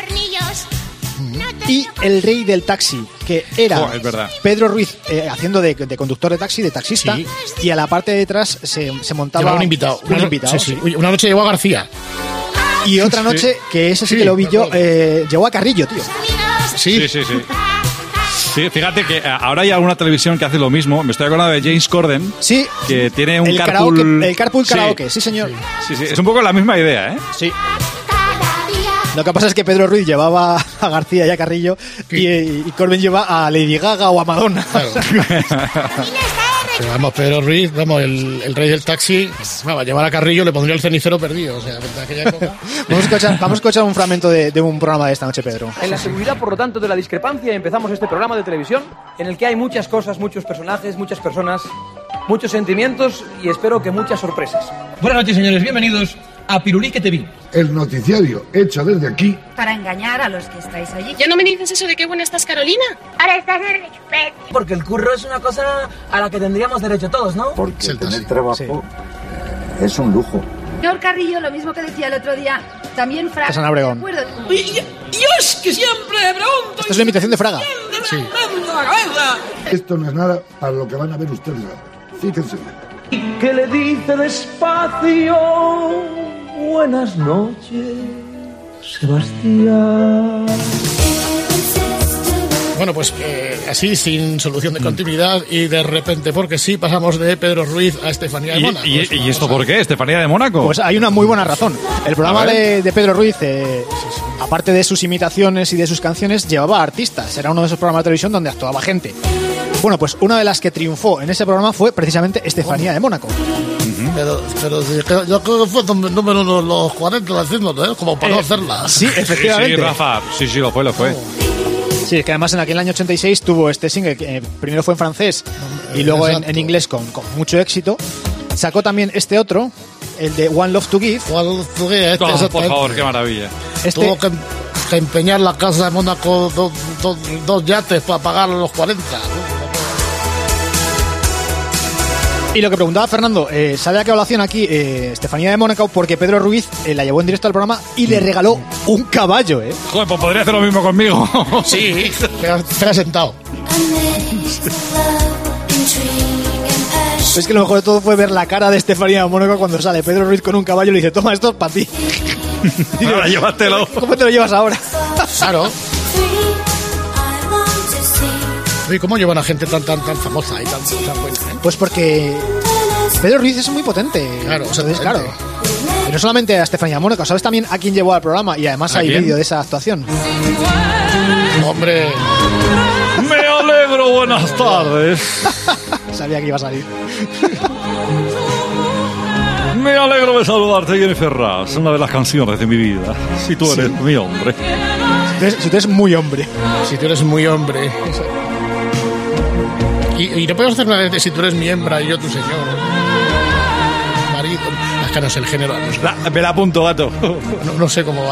y El Rey del Taxi, que era Oh, es verdad. Pedro Ruiz eh, haciendo de, de conductor de taxi, de taxista, Sí. y a la parte de atrás se, se montaba Llevaba un invitado. un Una- invitado, sí, sí. sí. Uy, una noche llegó a García. Y otra noche, que ese sí, Sí, que lo vi me yo, acuerdo. eh, llegó a Carrillo, tío. Sí, Sí, sí, sí. Sí, fíjate que ahora hay alguna televisión que hace lo mismo. Me estoy acordando de James Corden. Sí. Que tiene un el carpool... karaoke, el carpool Sí. karaoke, sí, señor. Sí, sí, es un poco la misma idea, ¿eh? Sí. Lo que pasa es que Pedro Ruiz llevaba a García y a Carrillo y, y Corbin lleva a Lady Gaga o a Madonna. Pero vamos, Pedro Ruiz, vamos, el, el rey del taxi, vamos, a llevar a Carrillo le pondría el cenicero perdido. O sea, en aquella época. Vamos a escuchar, vamos a escuchar un fragmento de, de un programa de Esta Noche, Pedro. En la seguridad, por lo tanto, de la discrepancia, empezamos este programa de televisión en el que hay muchas cosas, muchos personajes, muchas personas, muchos sentimientos y espero que muchas sorpresas. Buenas noches, señores. Bienvenidos a Pirulí que te vi. El noticiario hecho desde aquí. Para engañar a los que estáis allí. ¿Ya no me dices eso de qué buena estás, Carolina? Ahora estás en el... Porque el curro es una cosa a la que tendríamos derecho todos, ¿no? Porque tener trabajo eh, es un lujo. Señor Carrillo, lo mismo que decía el otro día, también Fraga. San Obregón. de acuerdo. Y, y es que siempre pregunto. Esto es la imitación de Fraga. Sí. Esto no es nada para lo que van a ver ustedes ahora. Fíjense bien. Que le dice despacio, buenas noches, Sebastián. Bueno, pues eh, así, sin solución de continuidad y de repente, porque sí, pasamos de Pedro Ruiz a Estefanía de ¿Y, Mónaco. y- Esto y vamos esto a- por qué? ¿Estefanía de Mónaco? Pues hay una muy buena razón. El programa A ver. de, de Pedro Ruiz, eh, aparte de sus imitaciones y de sus canciones, llevaba artistas. Era uno de esos programas de televisión donde actuaba gente. Bueno, pues una de las que triunfó en ese programa fue precisamente Estefanía de Mónaco. Pero, pero sí, que- yo creo que fue número número uno, los cuarenta haciéndolo, ¿eh? Como para no Eh, hacerla. Sí, efectivamente. Sí, sí, Rafa. Sí, sí, lo fue, lo fue. Sí, es que además en aquel año ochenta y seis tuvo este single que eh, primero fue en francés y luego en, Exacto. en inglés con, con mucho éxito. Sacó también este otro, el de One Love to Give. One Love to Give, este, Oh, por exactamente. favor, qué maravilla. Este, Tuvo que, que empeñar la casa de Mónaco dos, dos, dos yates para pagar los cuarenta. Y lo que preguntaba Fernando, eh, ¿sabe a qué evaluación aquí eh, Estefanía de Mónaco? Porque Pedro Ruiz eh, la llevó en directo al programa y le regaló un caballo, ¿eh? Joder, pues podría hacer lo mismo conmigo. Sí, te has, te has sentado. Es que lo mejor de todo fue ver la cara de Estefanía de Mónaco cuando sale Pedro Ruiz con un caballo y le dice, toma, esto es para ti. Ahora llévatelo. ¿Cómo te lo llevas ahora? Claro. ¿Y cómo llevan a gente tan tan tan famosa y tan, tan buena? ¿eh? Pues porque Pedro Ruiz es muy potente. Claro, Entonces, exactamente. claro. Y no solamente a Estefanía Mónaco, ¿sabes también a quién llevó al programa? Y además ¿A hay quién? vídeo de esa actuación. Hombre, Me alegro, buenas tardes. Sabía que iba a salir. Me alegro de saludarte, Jennifer Ras, una de las canciones de mi vida. Si tú eres mi hombre. Entonces, si tú eres muy hombre. si tú eres muy hombre. Y, y no podemos hacer una de si tú eres mi hembra y yo tu señor. Marido. Es que no sé el género. No sé, La- me la apunto, gato. no- no sé cómo va.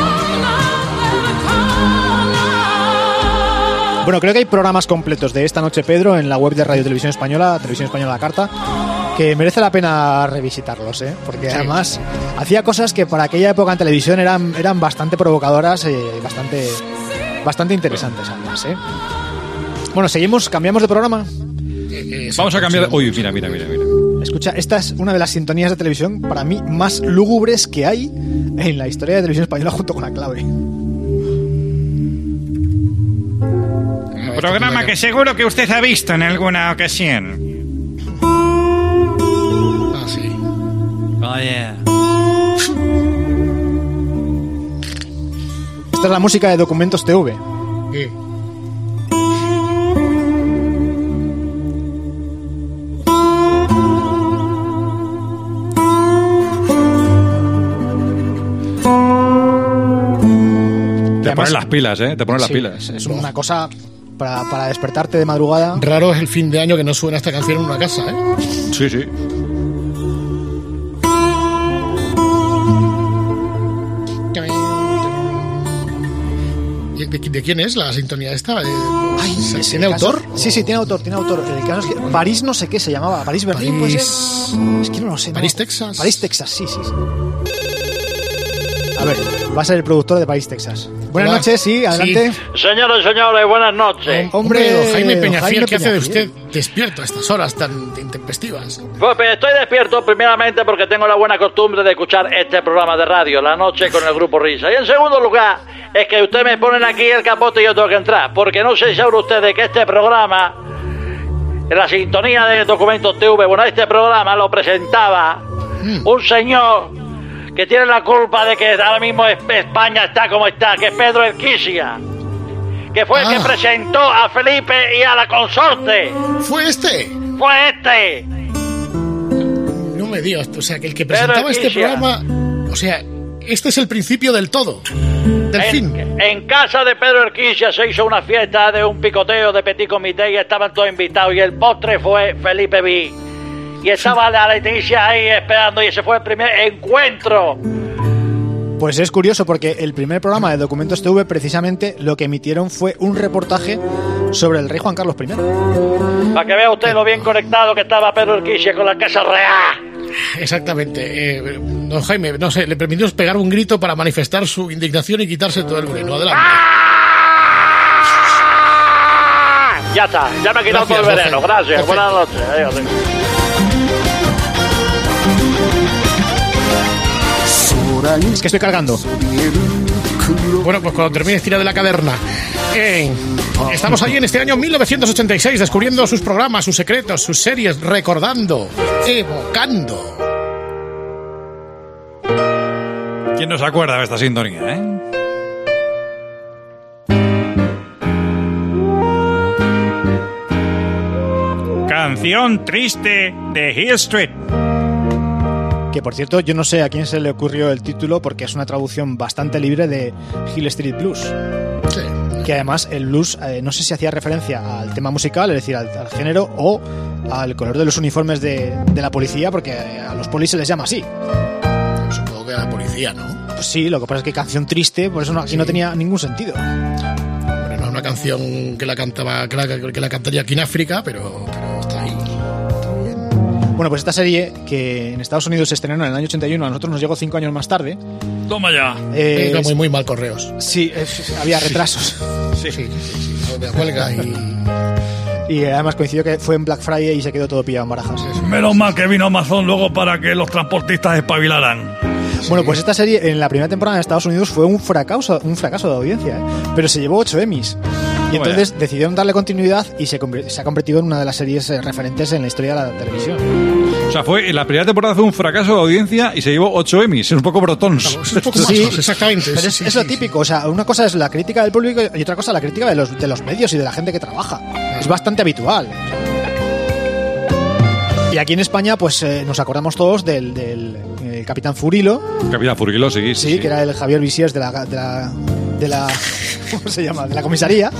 Bueno, creo que hay programas completos de Esta Noche Pedro en la web de Radio Televisión Española, Televisión Española La Carta, que merece la pena revisitarlos, ¿eh? Porque Sí. además hacía cosas que para aquella época en televisión eran, eran bastante provocadoras y bastante, bastante interesantes además, ¿eh? Bueno, seguimos, cambiamos de programa. Vamos a cambiar. Uy, mira, mira, mira, mira. Escucha, esta es una de las sintonías de televisión para mí más lúgubres que hay en la historia de Televisión Española junto con La Clave. Programa que seguro que usted ha visto en alguna ocasión. Ah, sí. Oh, yeah. esta es la música de Documentos T V. Sí. Te ponen las pilas, ¿eh? Te ponen las Sí, pilas. Es una cosa para, para despertarte de madrugada. Raro es el fin de año que no suena esta canción en una casa, ¿eh? Sí, sí. ¿De, de quién es la sintonía esta? Ay, ¿Tiene autor? Caso, sí, sí, tiene autor, tiene autor. El caso es que París no sé qué se llamaba. París Berlín, París... puede ser. Es que no lo sé. París, no. Texas. París, Texas, sí, sí, sí. A ver, va a ser el productor de París, Texas. Buenas Hola. noches, sí, adelante. Sí. Señores y señores, buenas noches. Hombre, Don Jaime Peñafiel, Jaime ¿qué hace de Peñafiel. usted despierto a estas horas tan intempestivas? Pues estoy despierto primeramente porque tengo la buena costumbre de escuchar este programa de radio, La Noche con el Grupo Risa. Y en segundo lugar, es que ustedes me ponen aquí el capote y yo tengo que entrar. Porque no sé si saben ustedes que este programa, en la sintonía de Documentos T V, bueno, este programa lo presentaba un señor que tiene la culpa de que ahora mismo España está como está, que es Pedro Erquisia, que fue el Ah. que presentó a Felipe y a la consorte. ¿Fue este? Fue este. No me digas, o sea, que el que Pedro presentaba este Erquisia. programa, o sea, este es el principio del todo, del fin. En, en casa de Pedro Erquisia se hizo una fiesta de un picoteo de petit comité y estaban todos invitados y el postre fue Felipe B. Y estaba la Leticia ahí esperando y ese fue el primer encuentro. Pues es curioso porque el primer programa de Documentos T V precisamente lo que emitieron fue un reportaje sobre el rey Juan Carlos primero. Para que vea usted lo bien conectado que estaba Pedro Erquisia con la Casa Real. Exactamente. Eh, don Jaime, no sé, le permitimos pegar un grito para manifestar su indignación y quitarse todo el veneno. Adelante. Ya está, ya me he quitado Gracias, todo el veneno. Jorge. Gracias, Perfecto. buenas noches. Adiós. Es que estoy cargando. Bueno, pues cuando termines, tira de la caderna. Eh, estamos allí en este año mil novecientos ochenta y seis, descubriendo sus programas, sus secretos, sus series, recordando, evocando. ¿Quién no se acuerda de esta sintonía, eh? Canción triste de Hill Street. Que por cierto, yo no sé a quién se le ocurrió el título porque es una traducción bastante libre de Hill Street Blues. Sí. Que además el blues, eh, no sé si hacía referencia al tema musical, es decir, al, al género o al color de los uniformes de, de la policía, porque a los polis se les llama así. Supongo que a la policía, ¿no? Pues sí, lo que pasa es que canción triste, por eso no, aquí no tenía ningún sentido. Bueno, no es una canción que la cantaba, que la, que la cantaría aquí en África, pero, pero está ahí. Bueno, pues esta serie, que en Estados Unidos se estrenó en el año ochenta y uno, a nosotros nos llegó cinco años más tarde. Toma ya. Eh, Iba muy, muy mal correos. Sí, es- había retrasos. Sí, sí, sí, sí, de huelga y... Y además coincidió que fue en Black Friday y se quedó todo pillado en barajas. Menos mal que vino Amazon luego para que los transportistas espabilaran. Bueno, pues esta serie en la primera temporada en Estados Unidos fue un fracaso, un fracaso de audiencia, ¿eh? Pero se llevó ocho Emmys. Y Vaya. entonces decidieron darle continuidad y se, convir- se ha convertido en una de las series eh, referentes en la historia de la televisión. O sea, fue, la primera temporada fue un fracaso de audiencia y se llevó ocho Emmys. Es un poco brotons. Es un poco más, Sí, exactamente. Pero es, sí, es sí, lo sí. típico, o sea, una cosa es la crítica del público y otra cosa la crítica de los, de los medios y de la gente que trabaja. Es bastante habitual. Y aquí en España, pues eh, nos acordamos todos del, del eh, Capitán Furilo, Capitán Furguilo, sí, sí, que era el Javier Visiers de la, de la, de la ¿cómo se llama? De la comisaría.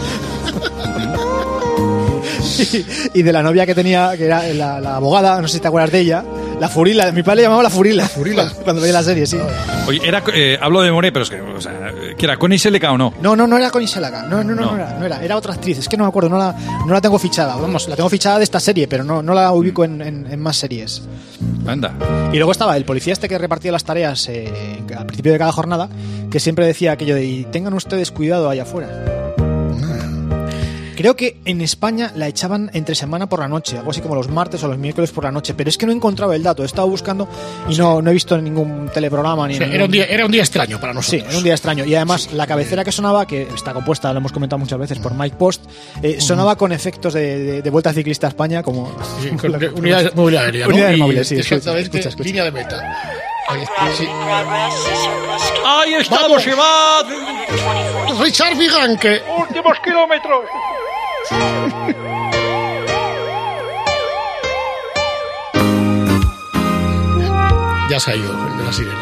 y, y de la novia que tenía, que era la, la abogada, no sé si te acuerdas de ella, la Furila, mi padre le llamaba la Furila, Furila. cuando veía la serie, sí. Oye, era, eh, hablo de memoria, pero es que, o sea, que era Connie Sellecca o no. No, no, no era Connie Sellecca, no, no, no, No. no, era, no era, era otra actriz, es que no me acuerdo, no la, no la tengo fichada, vamos, la tengo fichada de esta serie, pero no, no la ubico en, en, en más series. Anda. Y luego estaba el policía este que repartía las tareas eh, al principio de cada jornada, que siempre decía aquello de "Y tengan ustedes cuidado allá afuera". Creo que en España la echaban entre semana por la noche, algo así como los martes o los miércoles por la noche, pero es que no he encontrado el dato, he estado buscando y no, no he visto en ningún teleprograma ni O sea, en era, un ningún- día, era un día extraño para Sí, nosotros. era un día extraño. Y además, la cabecera que sonaba, que está compuesta, lo hemos comentado muchas veces, por Mike Post, eh, sonaba con efectos de, de, de Vuelta Ciclista a España, como... Sí, con unidad móvil aérea, ¿no? Unidades Y- móviles, sí. Exactamente, Escucha, escucha. línea de meta. Ahí está, sí. Ahí estamos, se va. Richard Viganque. Últimos kilómetros. Ya se ha ido el de la sirena.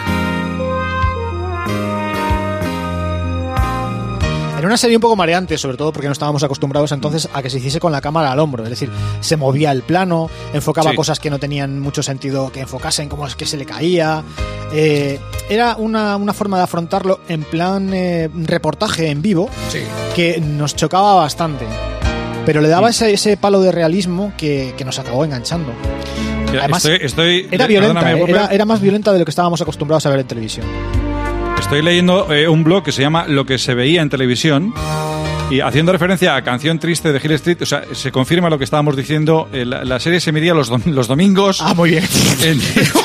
Era una serie un poco mareante, sobre todo porque no estábamos acostumbrados entonces a que se hiciese con la cámara al hombro. Es decir, se movía el plano, enfocaba Sí. cosas que no tenían mucho sentido que enfocasen, como es que se le caía. Eh, era una, una forma de afrontarlo en plan eh, reportaje en vivo, Sí. que nos chocaba bastante. Pero le daba ese, ese palo de realismo que, que nos acabó enganchando. Mira, Además, estoy, estoy, Era eh, violenta, perdóname, eh, Popper. era, era más violenta de lo que estábamos acostumbrados a ver en televisión. Estoy leyendo eh, un blog que se llama Lo que se veía en televisión y haciendo referencia a Canción Triste de Hill Street, o sea, se confirma lo que estábamos diciendo, eh, la, la serie se emitía los, dom- los domingos. Ah, muy bien. En-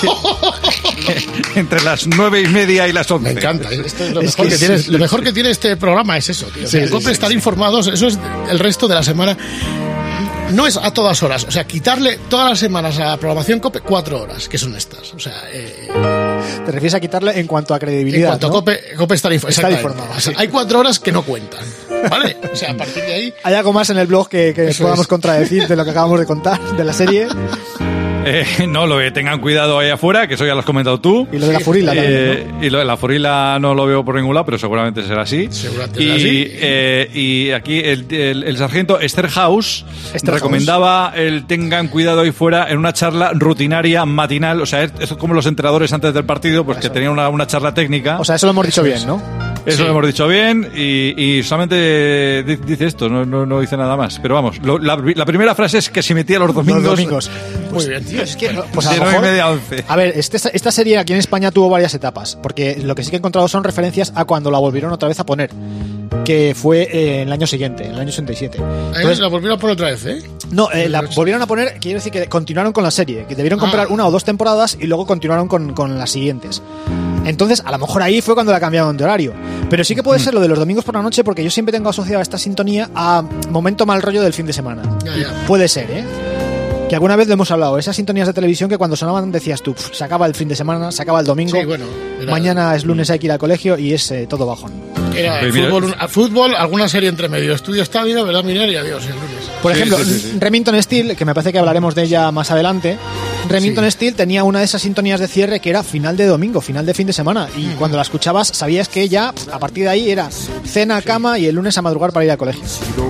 entre las nueve y media y las once. Me encanta. Esto es lo, Es mejor que que sí, tiene, sí, lo sí. mejor que tiene este programa es eso, tío. O sea, Sí, el sí, golpe sí, estar sí. informados, eso es el resto de la semana. No es a todas horas, o sea, quitarle todas las semanas a la programación COPE cuatro horas, que son estas. O sea, eh, Te refieres a quitarle en cuanto a en credibilidad, cuanto ¿no? a COPE, COPE estar, info- Estar exactamente. informado, O sea, sí. hay cuatro horas que no cuentan, ¿vale? O sea, a partir de ahí... ¿Hay algo más en el blog que, que Eso podamos es. contradecir de lo que acabamos de contar de la serie? Eh, no, lo que tengan cuidado ahí afuera, que eso ya lo has comentado tú. Y lo de la furila Eh, también, Y lo de la furila no lo veo por ningún lado, pero seguramente será así. Seguramente y, será así. eh, y aquí el, el- el sargento Esterhaus Esterhaus. recomendaba el tengan cuidado ahí fuera en una charla rutinaria matinal. O sea, es, es como los entrenadores antes del partido, pues que tenían una, una charla técnica. O sea, eso lo hemos dicho Eso bien, es. ¿no? Eso Sí. lo hemos dicho bien y, y solamente di- dice esto, no, no, no dice nada más. Pero vamos, lo- la, la primera frase es que se metía los domingos. Los domingos. Muy bien, tío. Es que, pues a de lo nueve y mejor- media a once. A ver, este- esta serie aquí en España tuvo varias etapas, porque lo que sí que he encontrado son referencias a cuando la volvieron otra vez a poner, que fue eh, en el año siguiente, en el año ochenta y siete. Ahí Entonces, la volvieron a poner otra vez, ¿eh? no, eh, la volvieron a poner, quiero decir que continuaron con la serie, que debieron comprar Ah. una o dos temporadas y luego continuaron con, con las siguientes. Entonces, a lo mejor ahí fue cuando la cambiaron de horario. Pero sí que puede ser lo de los domingos por la noche, porque yo siempre tengo asociado esta sintonía a momento mal rollo del fin de semana. Ya, ya. Puede ser, ¿eh? Que alguna vez lo hemos hablado, esas sintonías de televisión que cuando sonaban decías tú, "Pf, se acaba el fin de semana, se acaba el domingo, Sí, bueno, era- mañana es lunes, hay que ir al colegio y es eh, todo bajón". Era Pues mira, fútbol, un- fútbol, alguna serie entre medio. Estudio Estadio, ¿verdad, Miner? Y adiós, el lunes. Por Sí, ejemplo, sí, sí, sí. Remington Steel, que me parece que hablaremos de ella más adelante, Remington Sí. Steel tenía una de esas sintonías de cierre que era final de domingo, final de fin de semana, y cuando la escuchabas sabías que ya, a partir de ahí, era cena, cama y el lunes a madrugar para ir al colegio.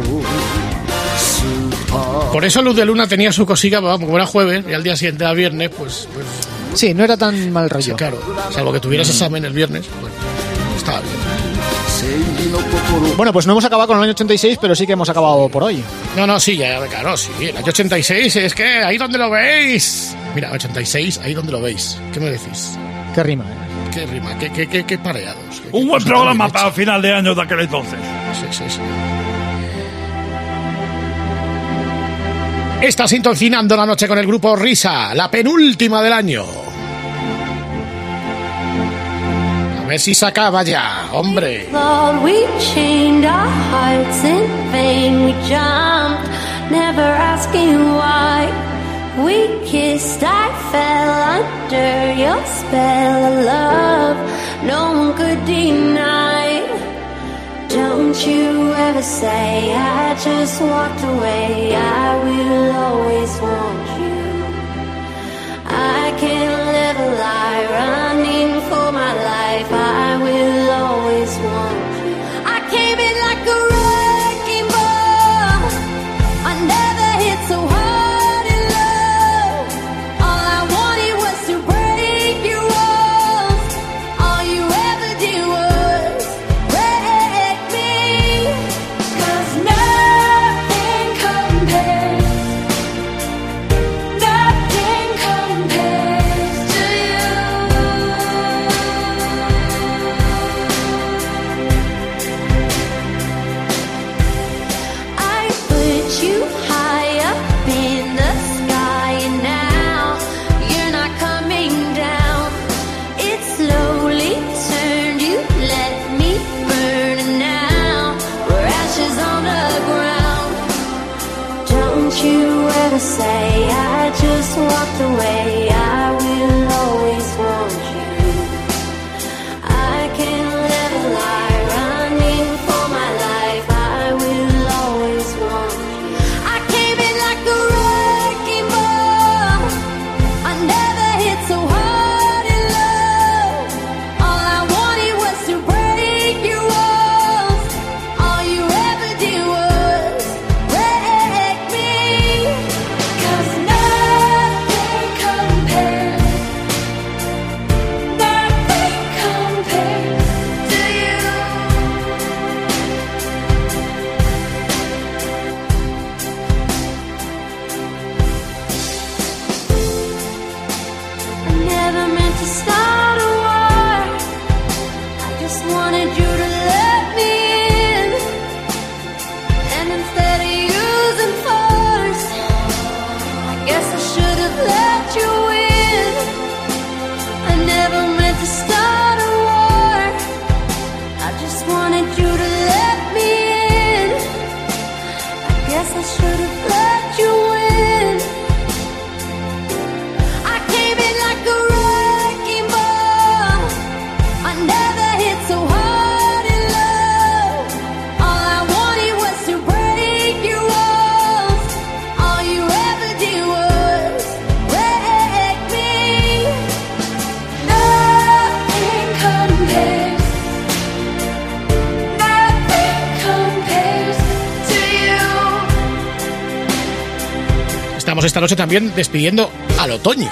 Por eso Luz de Luna tenía su cosica, vamos, como era jueves y al día siguiente era viernes, pues, pues Sí, no era tan mal rollo. claro, salvo que tuvieras examen el viernes, pues estaba bien. Bueno, pues no hemos acabado con el año ochenta y seis, pero sí que hemos acabado por hoy. No, no, sí, ya, claro, sí. El año ochenta y seis, es que ahí donde lo veis. Mira, ochenta y seis, ahí donde lo veis. ¿Qué me decís? Qué rima, ¿eh? ¿Qué rima? ¿Qué, qué, qué, qué pareados? ¿Qué- Un qué buen cosa programa tan para bien final de año de aquel entonces. hecha? Sí, sí, sí. Estás sintonizando la noche con el grupo Risa, la penúltima del año. A ver si se acaba ya, hombre. Lord, we chained our hearts in vain. We jumped, never asking why. We kissed, I fell under your spell of love. No one could deny. Don't you ever say I just walked away. I will always want you. I can't live a lie, running for my life. I will always want you. I came in like a wrecking ball. I never hit so hard in love. All I wanted was to break your walls. All you ever did was break me. 'Cause nothing compares. Nothing compares to you. I put you high up in the sky, and now you're not coming down. It slowly turned, you let me burn, and now we're ashes on the ground. Don't you ever say I just walked away. I will always want you. I can't have let you in. I never meant to start a war. I just wanted you to let me in. I guess I should have let you in. I came in like a wrecking ball. I never hit so hard in love. All I wanted was to break your walls. All you ever did was wreck me. Nothing compares. Nothing compares to you. Estamos esta noche también despidiendo al otoño.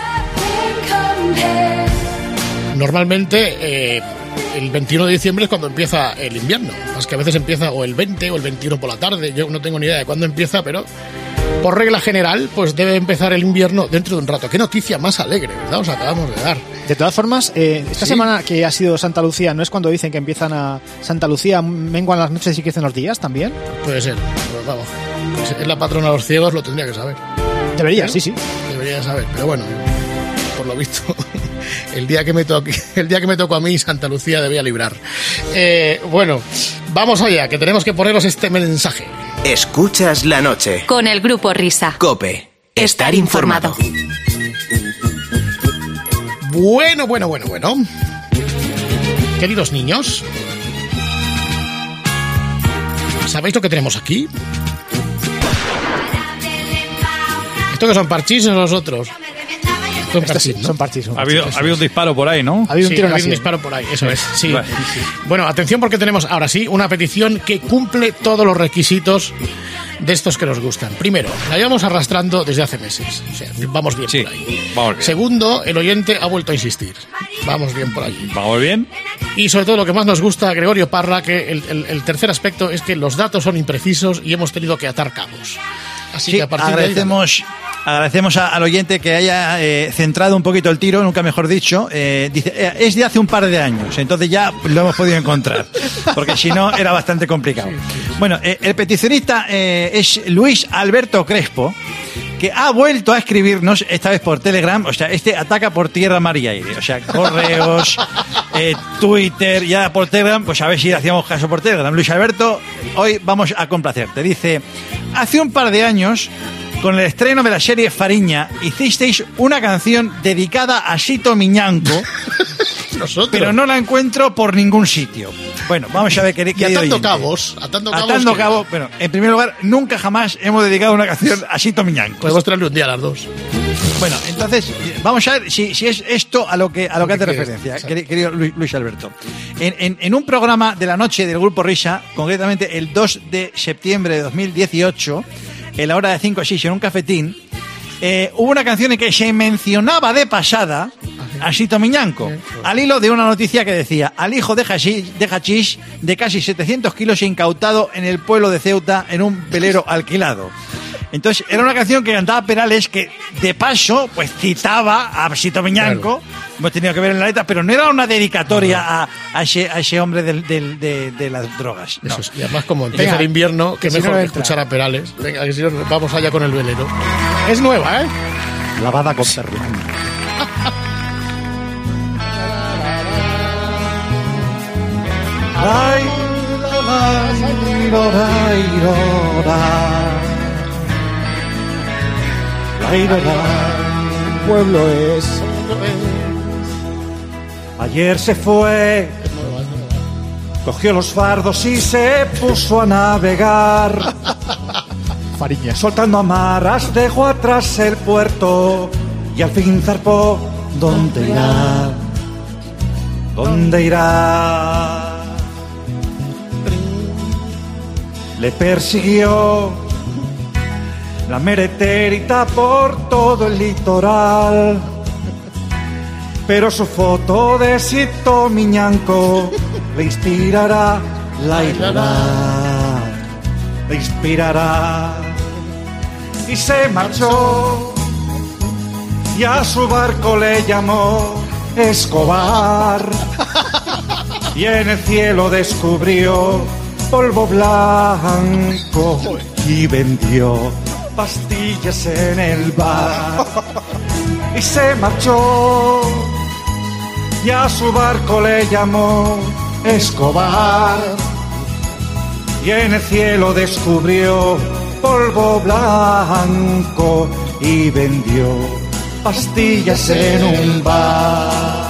Normalmente eh, el veintiuno de diciembre es cuando empieza el invierno. Más que a veces empieza o el veinte o el veintiuno por la tarde. Yo no tengo ni idea de cuándo empieza, pero por regla general pues debe empezar el invierno dentro de un rato. Qué noticia más alegre, ¿verdad? Os acabamos de dar. De todas formas, eh, esta ¿Sí? semana que ha sido Santa Lucía, ¿no es cuando dicen que empiezan a Santa Lucía, menguan las noches y crecen los días también? Puede ser, pero vamos. Es la patrona de los ciegos, lo tendría que saber. Debería, ¿Eh? sí, sí. Debería saber, pero bueno, por lo visto, el día que me toque, el día que me tocó a mí, Santa Lucía debía librar. Eh, bueno, vamos allá, que tenemos que poneros este mensaje. Escuchas la noche. Con el Grupo Risa. COPE. Estar informado. Bueno, bueno, bueno, bueno. Queridos niños, ¿sabéis lo que tenemos aquí? ¿Esto que son parchís o nosotros? Son parchís, ¿no? Son parchís. Ha habido, ha habido un disparo por ahí, ¿no? Ha habido un Sí, tiro ha en la habido un sien. disparo por ahí, eso es. Sí. Bueno, atención porque tenemos ahora sí una petición que cumple todos los requisitos de estos que nos gustan. Primero, la llevamos arrastrando desde hace meses. O sea, vamos bien Sí, por ahí. vamos bien. Segundo, el oyente ha vuelto a insistir. Vamos bien por ahí. ¿Vamos bien? Y sobre todo lo que más nos gusta, Gregorio Parra, que el, el- el tercer aspecto es que los datos son imprecisos y hemos tenido que atar cabos. Así Sí, que a partir de ahí... agradecemos, agradecemos a- al oyente que haya eh, centrado un poquito el tiro, nunca mejor dicho. Eh, dice, eh, es de hace un par de años, entonces ya lo hemos podido encontrar, porque si no era bastante complicado. Bueno, eh, el peticionista eh, es Luis Alberto Crespo, que ha vuelto a escribirnos, esta vez por Telegram. O sea, este ataca por tierra, mar y aire. O sea, correos, eh, Twitter, ya por Telegram, pues a ver si le hacíamos caso por Telegram. Luis Alberto, hoy vamos a complacerte. Dice, hace un par de años, con el estreno de la serie Fariña, hicisteis una canción dedicada a Sito Miñanco, Nosotros. pero no la encuentro por ningún sitio. Bueno, vamos a ver qué Y atando cabos, atando cabos. Atando que- cabos, bueno, en primer lugar, nunca jamás hemos dedicado una canción a Sito Miñanco. Podemos traerle un día a las dos. Bueno, entonces, vamos a ver si, si es esto a lo que a lo que hace ¿Qué es? referencia, queri- querido Luis, Luis Alberto. En, en- en un programa de la noche del Grupo Risa, concretamente el dos de septiembre de dos mil dieciocho, en la hora de cinco a seis, en un cafetín, eh, hubo una canción en que se mencionaba de pasada a Sito Miñanco, al hilo de una noticia que decía: al hijo de hachís, de hachís de casi setecientos kilos incautado en el pueblo de Ceuta en un velero alquilado. Entonces, era una canción que cantaba Perales que, de paso, pues citaba a Sito Miñanco. Hemos tenido que ver en la letra, pero no era una dedicatoria a, a, ese, a ese hombre del, del- de, de las drogas. No. Eso es. Y además, como empieza Venga, el invierno, que que si mejor no que entra. escuchar a Perales. Venga, que si no, vamos allá con el velero. Es nueva, ¿eh? Lavada con perlán. Ay, El pueblo es... Ayer se fue, cogió los fardos y se puso a navegar. Fariña. Soltando amarras dejó atrás el puerto y al fin zarpó. ¿Dónde irá? ¿Dónde irá? Le persiguió la mereterita por todo el litoral. Pero su foto de Sito Miñanco le inspirará, la irá, le inspirará. Y se marchó y a su barco le llamó Escobar. Y en el cielo descubrió polvo blanco y vendió pastillas en el bar y se marchó, y a su barco le llamó Escobar, y en el cielo descubrió polvo blanco y vendió pastillas en un bar.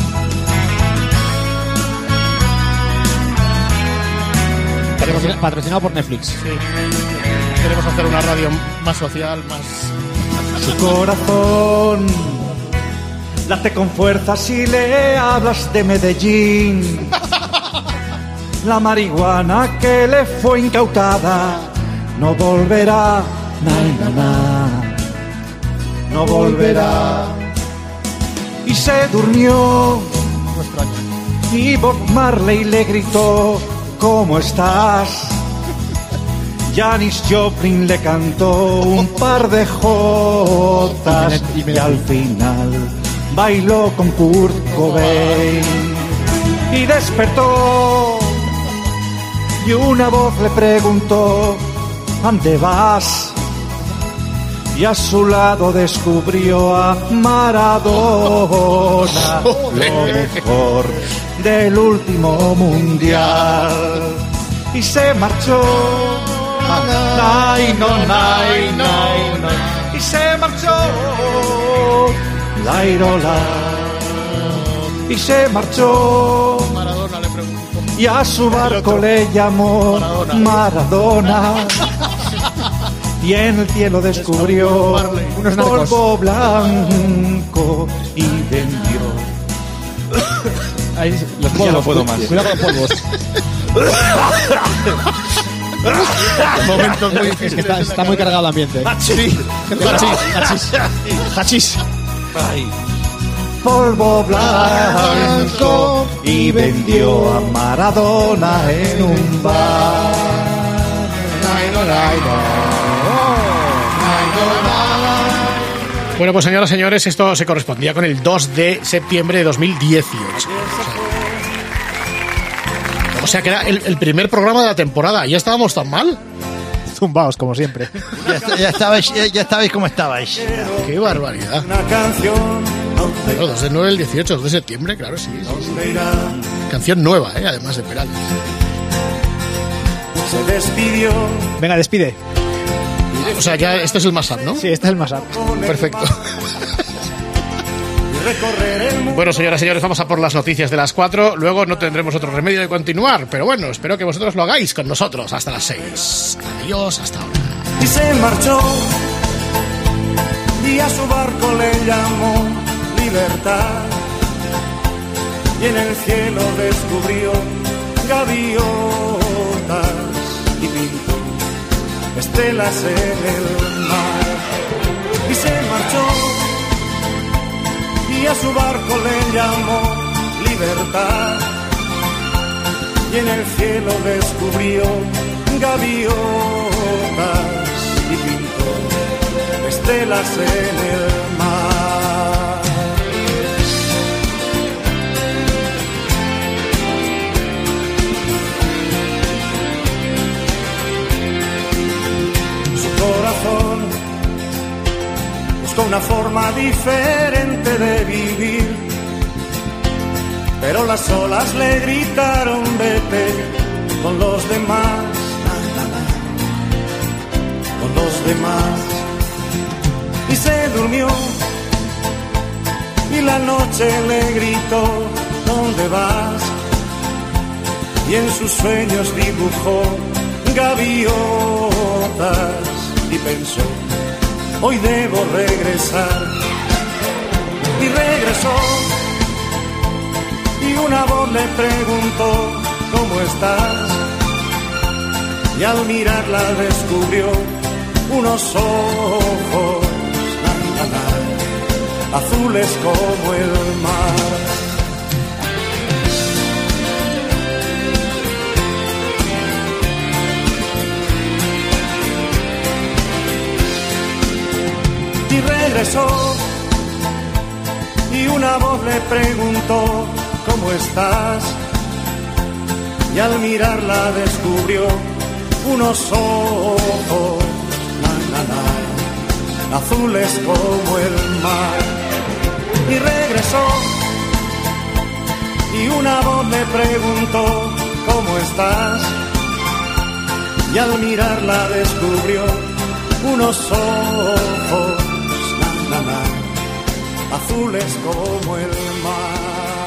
Patrocinado por Netflix. Sí. Queremos hacer una radio más social, más... Su corazón late con fuerza si le hablas de Medellín. La marihuana que le fue incautada no volverá, na, na, na, no volverá. Y se durmió, y Bob Marley le gritó: ¿cómo estás? Janis Joplin le cantó un par de jotas y al final bailó con Kurt Cobain y despertó, y una voz le preguntó: ¿dónde vas? Y a su lado descubrió a Maradona, lo mejor del último mundial, y se marchó. Nay, no, nay, nay, nay. Y se marchó. Lairola. Y se marchó. Maradona le preguntó. Y a su barco le llamó Maradona. Y en el cielo descubrió unos narcos, polvo blanco y vendió. Ahí, los polvos, ya no puedo más. Cuidado con los polvos. Momentos muy Es difíciles. que está, está muy cargado el ambiente. Hachís. Hachís. Hachís. Polvo blanco y vendió a Maradona en un bar. Bueno, pues señoras y señores, esto se correspondía con el dos de septiembre de dos mil dieciocho. O sea que era el, el primer programa de la temporada. ¿Ya estábamos tan mal? Zumbaos, como siempre. Ya, ya estabais, ya, ya estabais como estabais. ¡Qué barbaridad! Una canción. Bueno, dos de nueve, el dieciocho, dos de septiembre, claro, sí, sí, sí. Canción nueva, ¿eh? Además de Perales. Se despidió. Venga, despide. O sea, ya este es el más up, ¿no? Sí, este es el más up. Perfecto. Bueno, señoras y señores, vamos a por las noticias de las cuatro. Luego no tendremos otro remedio de continuar, pero bueno, espero que vosotros lo hagáis con nosotros hasta las seis. Adiós, hasta ahora. Y se marchó, y a su barco le llamó Libertad, y en el cielo descubrió gaviotas y pintó estelas en el mar. Y se marchó, y a su barco le llamó Libertad, y en el cielo descubrió gaviotas y pintó estelas en el mar. Su corazón buscó una forma diferente de vivir, pero las olas le gritaron: vete con los demás, con los demás. Y se durmió, y la noche le gritó: ¿dónde vas? Y en sus sueños dibujó gaviotas y pensó: hoy debo regresar. Y regresó, y una voz le preguntó: ¿cómo estás? Y al mirarla descubrió unos ojos azules como el mar. Y regresó, y una voz le preguntó: ¿cómo estás? Y al mirarla descubrió unos ojos na, na, na, azules como el mar. Y regresó, y una voz le preguntó, ¿cómo estás? Y al mirarla descubrió unos ojos, na, na, na, azules como el mar.